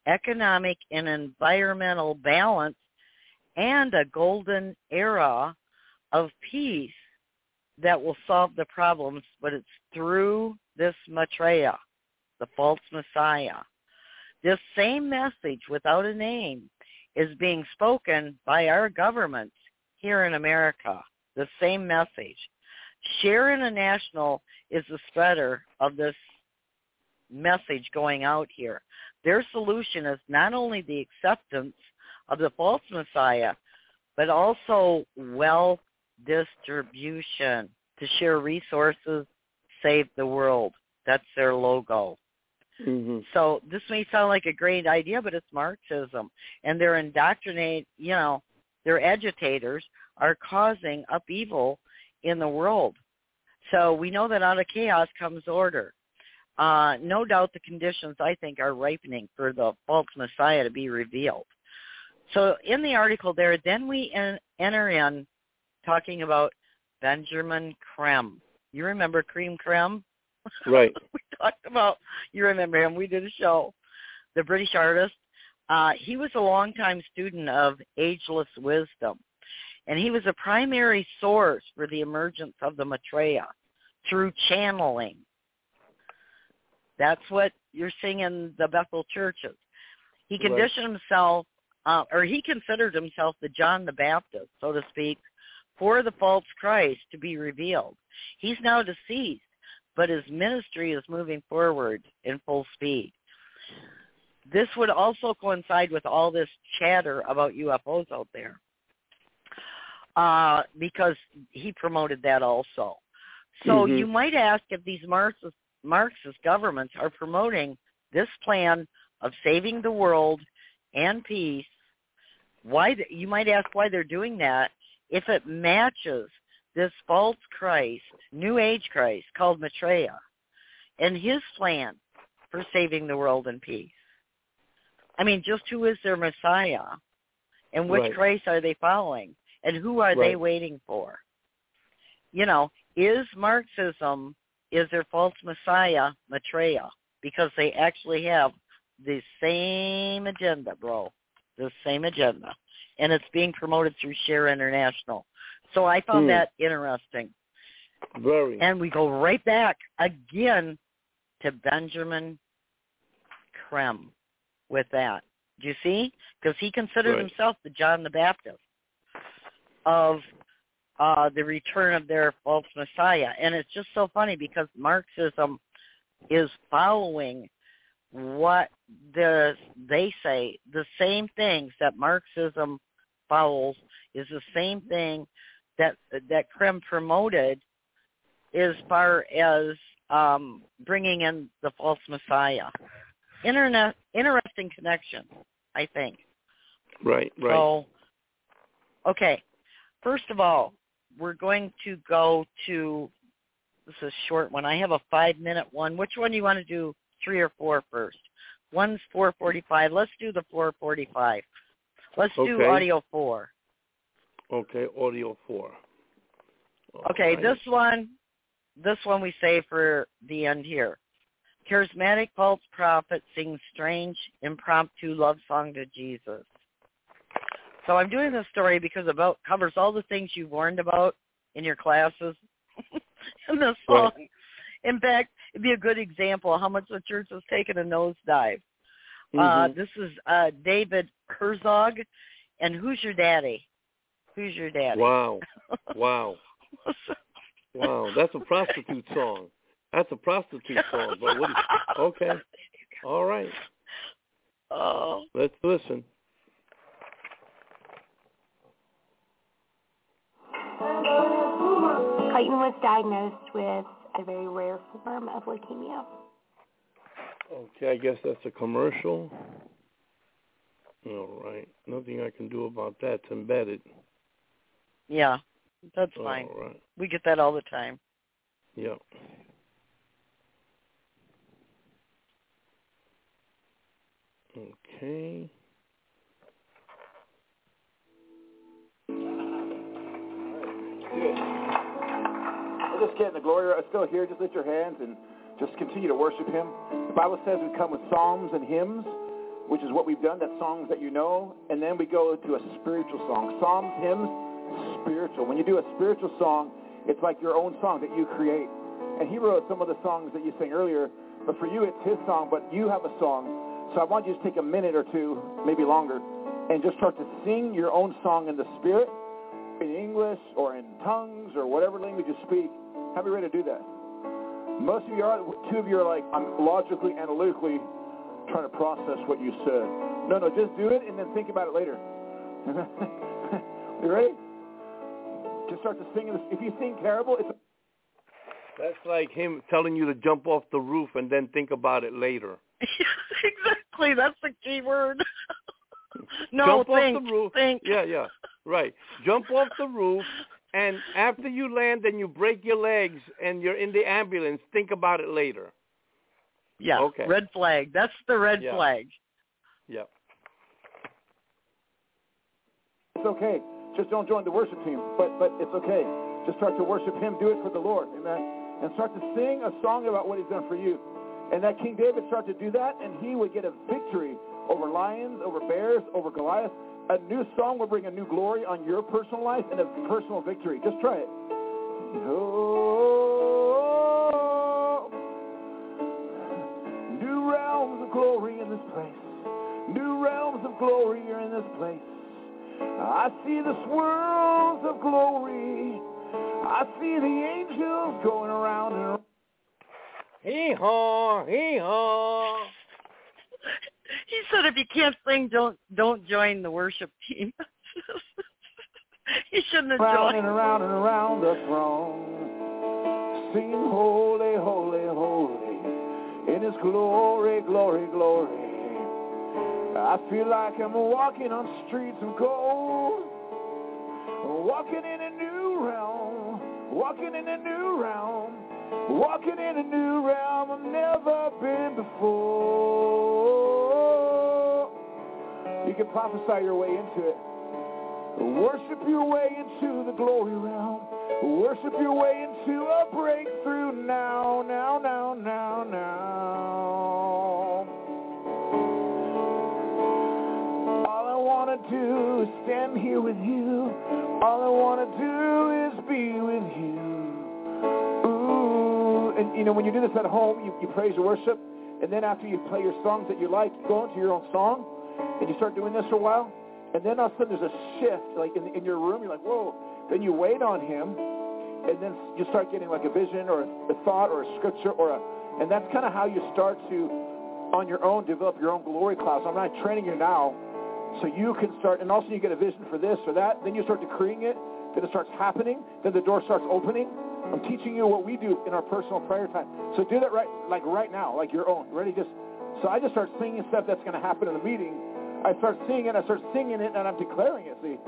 [SPEAKER 1] economic and environmental balance, and a golden era of peace that will solve the problems, but it's through this Maitreya, the false Messiah. This same message without a name is being spoken by our governments here in America, the same message. Share International is the spreader of this message going out here. Their solution is not only the acceptance of the false Messiah, but also wealth distribution to share resources, save the world. That's their logo.
[SPEAKER 3] Mm-hmm.
[SPEAKER 1] So this may sound like a great idea, but it's Marxism. And their their agitators are causing upheaval in the world. So we know that out of chaos comes order. No doubt the conditions, I think, are ripening for the false Messiah to be revealed. So in the article there, then we enter in talking about Benjamin Creme. You remember Cream Creme?
[SPEAKER 3] Right.
[SPEAKER 1] We talked about, you remember him, we did a show, the British artist. He was a longtime student of ageless wisdom, and he was a primary source for the emergence of the Maitreya through channeling. That's what you're seeing in the Bethel churches. He conditioned himself, or he considered himself the John the Baptist, so to speak, for the false Christ to be revealed. He's now deceased, but his ministry is moving forward in full speed. This would also coincide with all this chatter about UFOs out there, because he promoted that also. So you might ask if these Marxist governments are promoting this plan of saving the world and peace. Why? You might ask why they're doing that if it matches this false Christ, New Age Christ called Maitreya, and his plan for saving the world and peace. I mean, just who is their Messiah, and which Christ are they following, and who are they waiting for? Is Marxism, is their false Messiah Maitreya? Because they actually have the same agenda, bro, the same agenda, and it's being promoted through Share International. So I found that interesting.
[SPEAKER 3] Very.
[SPEAKER 1] And we go right back again to Benjamin Creme with that. Do you see? Because he considered himself the John the Baptist of the return of their false Messiah. And it's just so funny because Marxism is following what they say. The same things that Marxism follows is the same thing that Creme promoted as far as bringing in the false Messiah. Interesting connection, I think.
[SPEAKER 3] Right.
[SPEAKER 1] So, okay. First of all, we're going to go to, this is a short one. I have a 5-minute one. Which one do you want to do, 3 or 4 first? One's 4:45. Let's do the 4:45. Let's do audio 4.
[SPEAKER 3] Okay, audio 4.
[SPEAKER 1] Okay, this one we save for the end here. Charismatic false prophet sings strange impromptu love song to Jesus. So I'm doing this story because it covers all the things you warned about in your classes in this song.
[SPEAKER 3] Right.
[SPEAKER 1] In fact, it'd be a good example of how much the church has taken a nosedive. This is David Herzog, and Who's Your Daddy? Who's Your Daddy?
[SPEAKER 3] Wow. Wow. That's a prostitute song. That's a prostitute song. But okay. All right.
[SPEAKER 1] Oh.
[SPEAKER 3] Let's listen.
[SPEAKER 12] Clayton was diagnosed with a very rare form of leukemia.
[SPEAKER 3] Okay, I guess that's a commercial. All right. Nothing I can do about that. It's embedded.
[SPEAKER 1] Yeah, that's fine.
[SPEAKER 3] All right.
[SPEAKER 1] We get that all the time.
[SPEAKER 3] Yeah. Okay.
[SPEAKER 13] We're just getting the glory. I'm still here. Just lift your hands and just continue to worship Him. The Bible says we come with psalms and hymns which is what we've done. That's songs that you know. And then we go to a spiritual song. Psalms, hymns, spiritual. When you do a spiritual song, it's like your own song that you create. And he wrote some of the songs that you sang earlier, but for you it's his song, but you have a song. So I want you to take a minute or two, maybe longer, and just start to sing your own song in the Spirit, in English or in tongues or whatever language you speak. How many ready to do that? Most of you are. Two of you are like, I'm logically, analytically trying to process what you said. No, just do it and then think about it later. You ready? Just start to sing. If you sing terrible, it's...
[SPEAKER 3] That's like him telling you to jump off the roof and then think about it later.
[SPEAKER 1] Exactly. That's the key word. No,
[SPEAKER 3] jump
[SPEAKER 1] think,
[SPEAKER 3] off the roof.
[SPEAKER 1] Think.
[SPEAKER 3] Yeah, right. Jump off the roof, and after you land and you break your legs and you're in the ambulance, think about it later.
[SPEAKER 1] Yeah,
[SPEAKER 3] okay.
[SPEAKER 1] Red flag. That's the red flag.
[SPEAKER 3] Yep.
[SPEAKER 13] It's okay. Just don't join the worship team, but it's okay. Just start to worship him. Do it for the Lord. Amen. And start to sing a song about what he's done for you. And that King David started to do that, and he would get a victory over lions, over bears, over Goliath. A new song will bring a new glory on your personal life and a personal victory. Just try it. Oh, new realms of glory in this place. New realms of glory are in this place. I see the swirls of glory. I see the angels going around and around.
[SPEAKER 3] Hee-haw, hee-haw.
[SPEAKER 1] He said if you can't sing, don't join the worship team. He shouldn't have joined.
[SPEAKER 13] And around the throne, singing holy, holy, holy, in his glory, glory, glory. I feel like I'm walking on streets of gold, walking in a new realm, walking in a new realm, walking in a new realm I've never been before. You can prophesy your way into it. Worship your way into the glory realm. Worship your way into a breakthrough now, now, now, now, now. All I want to do is stand here with you. All I want to do is be with you. Ooh, and you know, when you do this at home, you praise and worship, and then after you play your songs that you like, you go into your own song, and you start doing this for a while, and then all of a sudden there's a shift, like in your room, you're like, whoa. Then you wait on him, and then you start getting like a vision or a thought or a scripture and that's kind of how you start to, on your own, develop your own glory cloud. So I'm not training you now, so you can start, and also you get a vision for this or that, then you start decreeing it, then it starts happening, then the door starts opening. I'm teaching you what we do in our personal prayer time. So do that right now, like your own. Ready? So I just start singing stuff that's going to happen in the meeting. I start singing it, and I'm declaring it. See,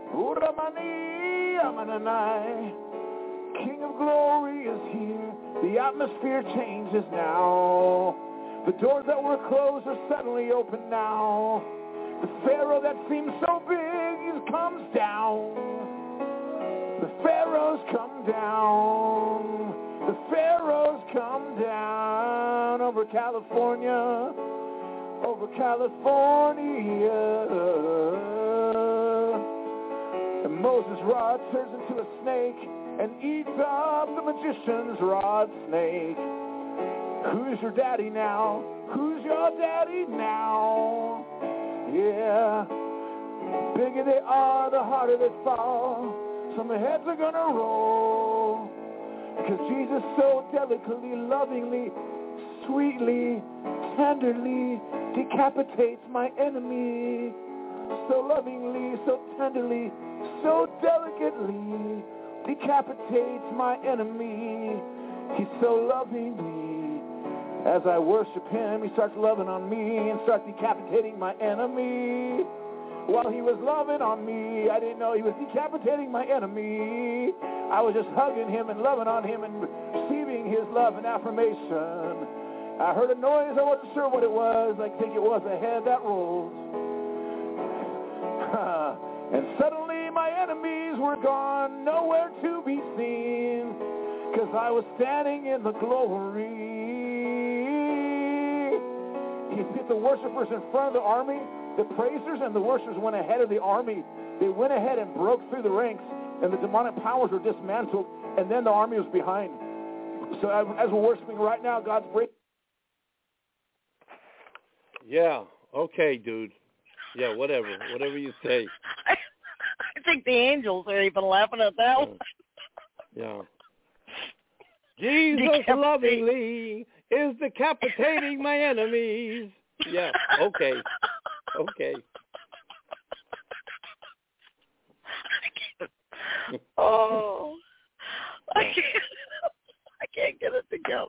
[SPEAKER 13] King of glory is here. The atmosphere changes now. The doors that were closed are suddenly open now. The Pharaoh that seems so big, he comes down. The Pharaohs come down. The Pharaohs come down over California. Over California. And Moses' rod turns into a snake and eats up the magician's rod snake. Who's your daddy now? Who's your daddy now? Yeah. Bigger they are, the harder they fall. Some heads are gonna roll. Because Jesus so delicately, lovingly, sweetly, tenderly decapitates my enemy. So lovingly, so tenderly, so delicately decapitates my enemy. He's so lovingly. As I worship him, he starts loving on me and starts decapitating my enemy. While he was loving on me, I didn't know he was decapitating my enemy. I was just hugging him and loving on him and receiving his love and affirmation. I heard a noise, I wasn't sure what it was. I think it was a head that rolled. And suddenly my enemies were gone, nowhere to be seen, because I was standing in the glory. he put the worshipers in front of the army. The praisers and the worshipers went ahead of the army. They went ahead and broke through the ranks, and the demonic powers were dismantled, and then the army was behind. So as we're worshiping right now, God's breaking.
[SPEAKER 3] Yeah, okay, dude. Yeah, whatever you say.
[SPEAKER 1] I think the angels are even laughing at that one.
[SPEAKER 3] Yeah. Jesus lovingly is decapitating my enemies. Yeah, okay.
[SPEAKER 1] Oh, I can't get it together.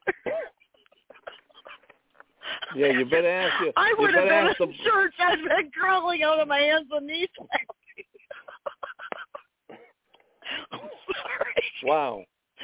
[SPEAKER 3] Yeah, you better ask you.
[SPEAKER 1] I would
[SPEAKER 3] you
[SPEAKER 1] have
[SPEAKER 3] better
[SPEAKER 1] been in church. I'd been crawling out of my hands and knees. I'm sorry.
[SPEAKER 3] Wow.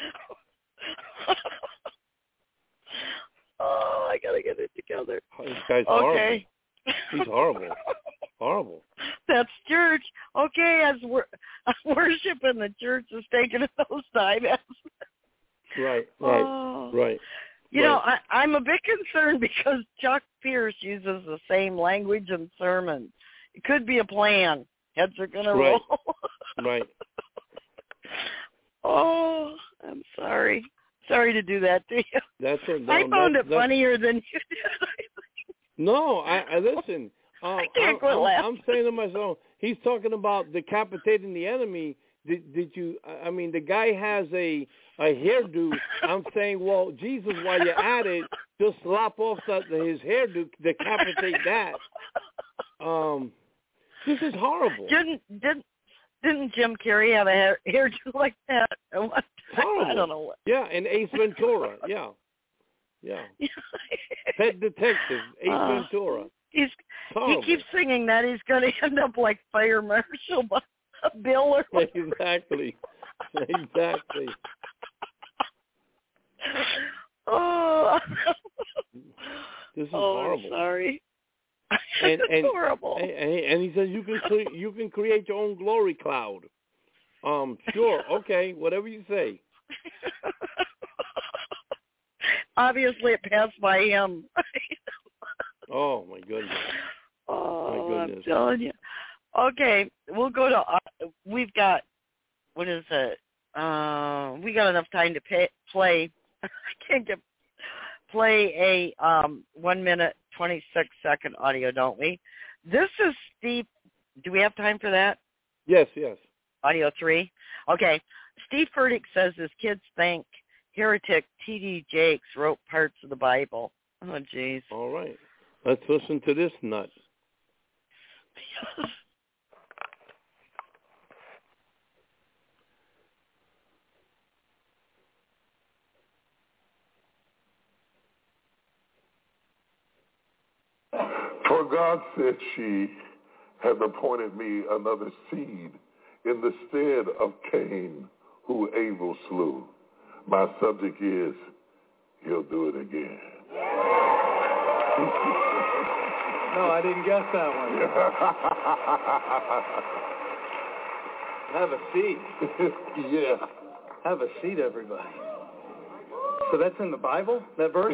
[SPEAKER 1] Oh, I gotta get it together.
[SPEAKER 3] This guy's horrible. He's horrible. Horrible.
[SPEAKER 1] That's church. Okay, as worship in the church is taking a nosedive.
[SPEAKER 3] Right.
[SPEAKER 1] You know, I'm a bit concerned because Chuck Pierce uses the same language in sermons. It could be a plan. Heads are going to roll.
[SPEAKER 3] Right.
[SPEAKER 1] Oh, I'm sorry. Sorry to do that to you.
[SPEAKER 3] That's it. No,
[SPEAKER 1] I found it funnier than you did.
[SPEAKER 3] No, I listen.
[SPEAKER 1] I can't quit laughing.
[SPEAKER 3] I'm saying to myself, he's talking about decapitating the enemy. Did you? I mean, the guy has a hairdo. I'm saying, well, Jesus, while you're at it, just slop off his hairdo, decapitate that. This is horrible.
[SPEAKER 1] Didn't Jim Carrey have a hairdo like that?
[SPEAKER 3] Horrible.
[SPEAKER 1] I don't know what.
[SPEAKER 3] Yeah, and Ace Ventura. Yeah. Pet Detective, Ace Ventura.
[SPEAKER 1] He keeps singing that he's going to end up like Fire Marshal Bill or whatever.
[SPEAKER 3] Exactly.
[SPEAKER 1] Oh.
[SPEAKER 3] This is horrible.
[SPEAKER 1] I'm sorry.
[SPEAKER 3] And
[SPEAKER 1] horrible.
[SPEAKER 3] And he says you can create your own glory cloud. Sure, okay, whatever you say.
[SPEAKER 1] Obviously, it passed by him.
[SPEAKER 3] Oh my goodness.
[SPEAKER 1] Oh,
[SPEAKER 3] my goodness.
[SPEAKER 1] I'm telling you. Okay, we'll go to. We've got. What is it? We got enough time to play. I can't play a 1 minute 26-second audio, don't we? This is Steve. Do we have time for that?
[SPEAKER 3] Yes.
[SPEAKER 1] Audio 3. Okay. Steve Furtick says his kids think heretic T.D. Jakes wrote parts of the Bible. Oh, jeez.
[SPEAKER 3] All right. Let's listen to this nut.
[SPEAKER 14] For God said she hath appointed me another seed in the stead of Cain, who Abel slew. My subject is, he'll do it again.
[SPEAKER 15] No, I didn't guess that one. Have a seat.
[SPEAKER 14] Yeah.
[SPEAKER 15] Have a seat, everybody. So that's in the Bible, that verse?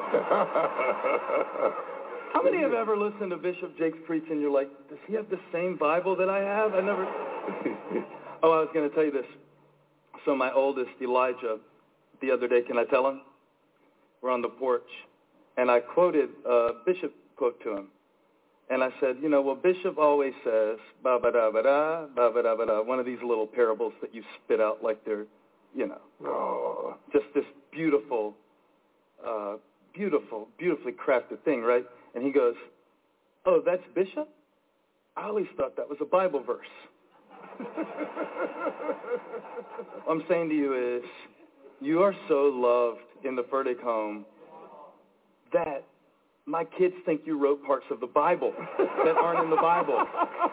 [SPEAKER 15] How many have ever listened to Bishop Jakes preach and you're like, does he have the same Bible that I have? I never. Oh, I was going to tell you this. So my oldest, Elijah, the other day, can I tell him? We're on the porch. And I quoted a Bishop quote to him. And I said, you know, well, Bishop always says, ba-ba-da-ba-da, ba-ba-da-ba-da, one of these little parables that you spit out like they're, you know, just this beautifully crafted thing, right? And he goes, oh, that's Bishop? I always thought that was a Bible verse. What I'm saying to you is, you are so loved in the Furtick home that my kids think you wrote parts of the Bible that aren't in the Bible.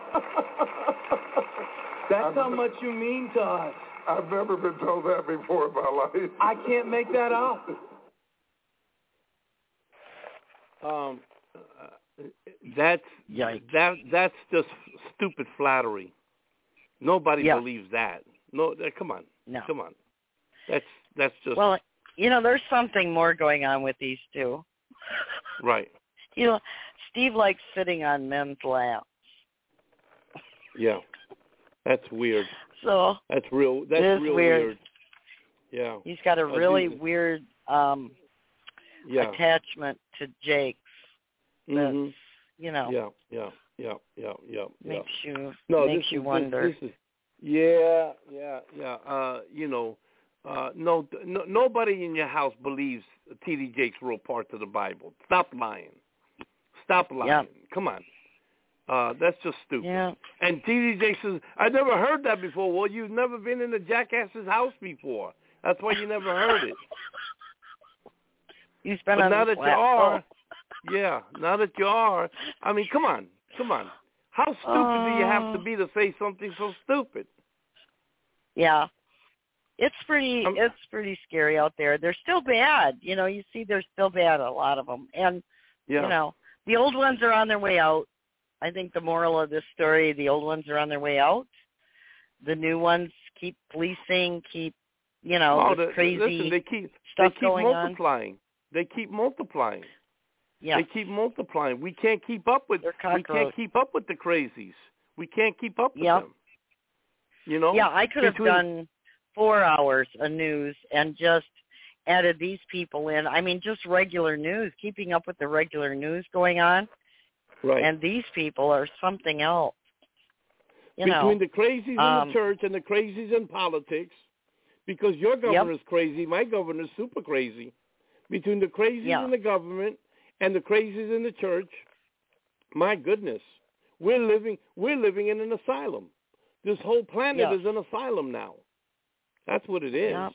[SPEAKER 15] That's how much you mean to us.
[SPEAKER 14] I've never been told that before in my life.
[SPEAKER 15] I can't make that up.
[SPEAKER 3] That's just stupid flattery. Nobody believes that. No, come on.
[SPEAKER 1] No.
[SPEAKER 3] Come on. That's just.
[SPEAKER 1] Well, you know, there's something more going on with these two.
[SPEAKER 3] Right.
[SPEAKER 1] You know, Steve likes sitting on men's laps.
[SPEAKER 3] Yeah, that's weird.
[SPEAKER 1] So
[SPEAKER 3] that's real weird. Yeah,
[SPEAKER 1] he's got a really weird attachment to Jake's. That's, you know.
[SPEAKER 3] Yeah.
[SPEAKER 1] Makes you wonder.
[SPEAKER 3] Nobody in your house believes T.D. Jakes wrote parts of the Bible. Stop lying.
[SPEAKER 1] Yep.
[SPEAKER 3] Come on. That's just stupid.
[SPEAKER 1] Yeah.
[SPEAKER 3] And T.D. Jakes says, I never heard that before. Well, you've never been in the jackass's house before. That's why you never heard it.
[SPEAKER 1] You've been
[SPEAKER 3] but
[SPEAKER 1] on
[SPEAKER 3] now
[SPEAKER 1] the
[SPEAKER 3] that you are, now that you are, I mean, come on. How stupid do you have to be to say something so stupid?
[SPEAKER 1] Yeah. It's pretty scary out there. They're still bad. You know, you see they're still bad, a lot of them. And, you know, the old ones are on their way out. I think the moral of this story, the old ones are on their way out. The new ones keep policing, crazy stuff going
[SPEAKER 3] multiplying. They keep multiplying.
[SPEAKER 1] Yeah.
[SPEAKER 3] They keep multiplying. We can't keep up with the crazies. We can't keep up with them. You know?
[SPEAKER 1] Yeah, I could have done 4 hours of news and just added these people in. I mean, just regular news, keeping up with the regular news going on.
[SPEAKER 3] Right.
[SPEAKER 1] And these people are something else.
[SPEAKER 3] Between the crazies in the church and the crazies in politics, because your governor's crazy, my governor's super crazy. Between the crazies in the government and the crazies in the church, my goodness, we're living in an asylum. This whole planet is an asylum now. That's what it is.
[SPEAKER 1] Yep.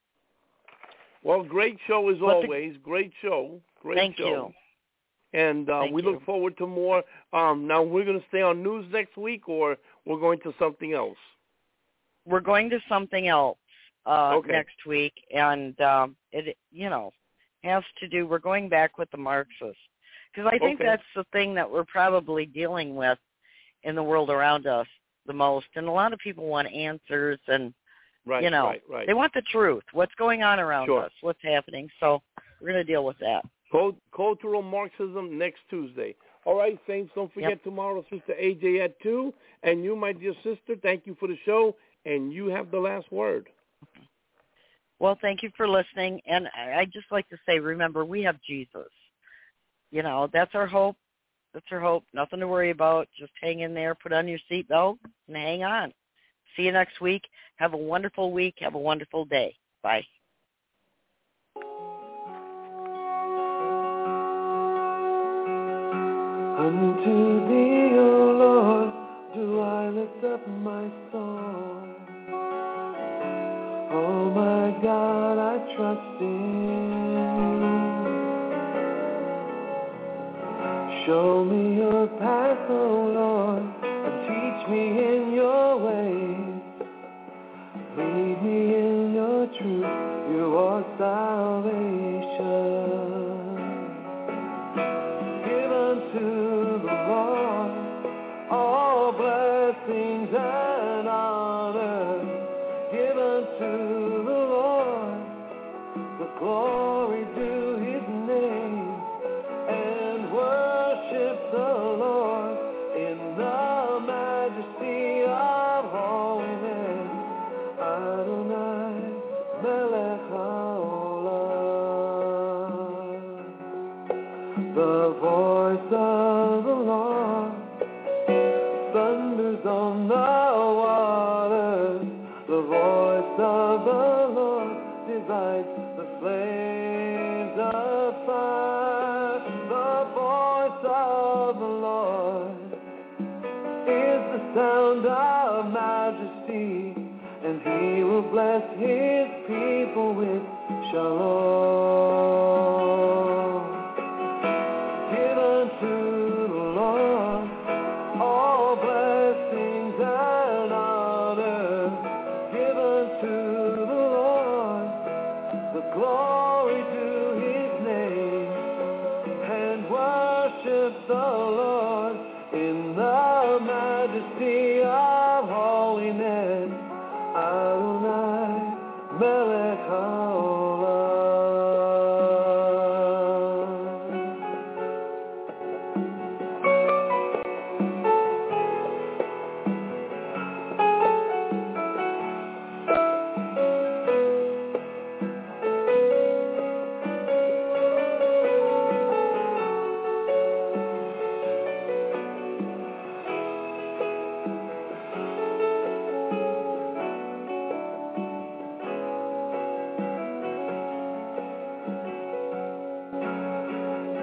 [SPEAKER 3] Well, great show as always. Great show.
[SPEAKER 1] Thank you.
[SPEAKER 3] And we look forward to more. Now, we're going to stay on news next week, or we're going to something else?
[SPEAKER 1] We're going to something else next week. And it, has to do, we're going back with the Marxists. Because I think that's the thing that we're probably dealing with in the world around us the most. And a lot of people want answers and, they want the truth. What's going on around us? What's happening? So we're going to deal with that.
[SPEAKER 3] Cultural Marxism next Tuesday. All right, Saints, don't forget tomorrow, Sister AJ at 2. And you, my dear sister, thank you for the show. And you have the last word.
[SPEAKER 1] Well, thank you for listening. And I'd just like to say, remember, we have Jesus. That's our hope. That's our hope. Nothing to worry about. Just hang in there, put on your seatbelt, and hang on. See you next week. Have a wonderful week. Have a wonderful day. Bye.
[SPEAKER 2] Unto thee, O Lord, do I lift up my soul. Oh my God, I trust in. Show me your path, O Lord, and teach me in your ways. Lead me in your truth, you are salvation. Give unto the Lord all blessings and honor. Give unto the Lord the glory due his name, and worship the Lord in the majesty of holiness. Adonai Melech Haolam. The voice of the Lord thunders on the waters. The voice of the Lord divides the flames of fire. The voice of the Lord is the sound of majesty, and he will bless his people with shalom. Give unto the Lord all blessings and honor. Give unto the Lord the glory due his name, and worship the Lord in the majesty of holiness. Adonai Melech Haolam.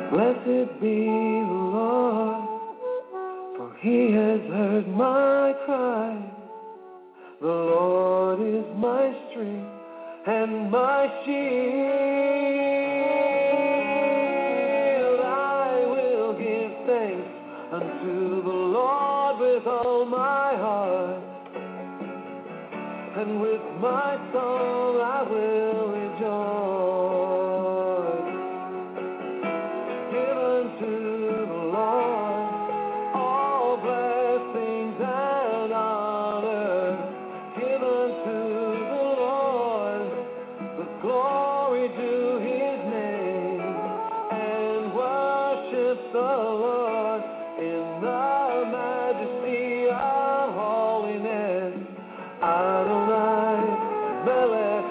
[SPEAKER 2] Blessed be the Lord, for he has heard my cry. The Lord is my strength and my shield. I will give thanks unto the Lord with all my heart, and with my song I will rejoice. Give unto the Lord all blessings and honor. Give unto the Lord the glory to his name, and worship the Lord in the majesty of holiness. Adonai Melech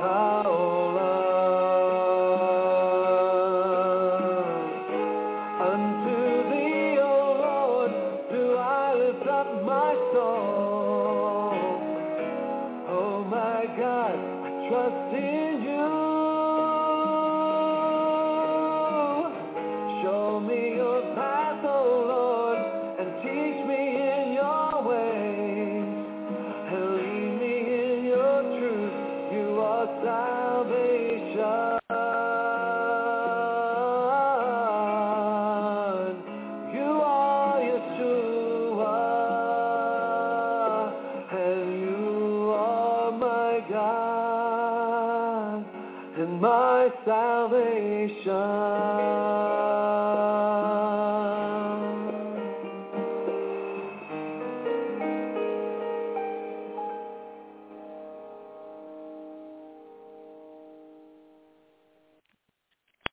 [SPEAKER 2] HaOlam. Unto thee, O Lord, do I lift up my soul. Oh my God, I trust in you. Show me your path, O Lord, and teach me in your ways, and lead me in your truth. You are salvation. You are Yeshua, and you are my God and my salvation.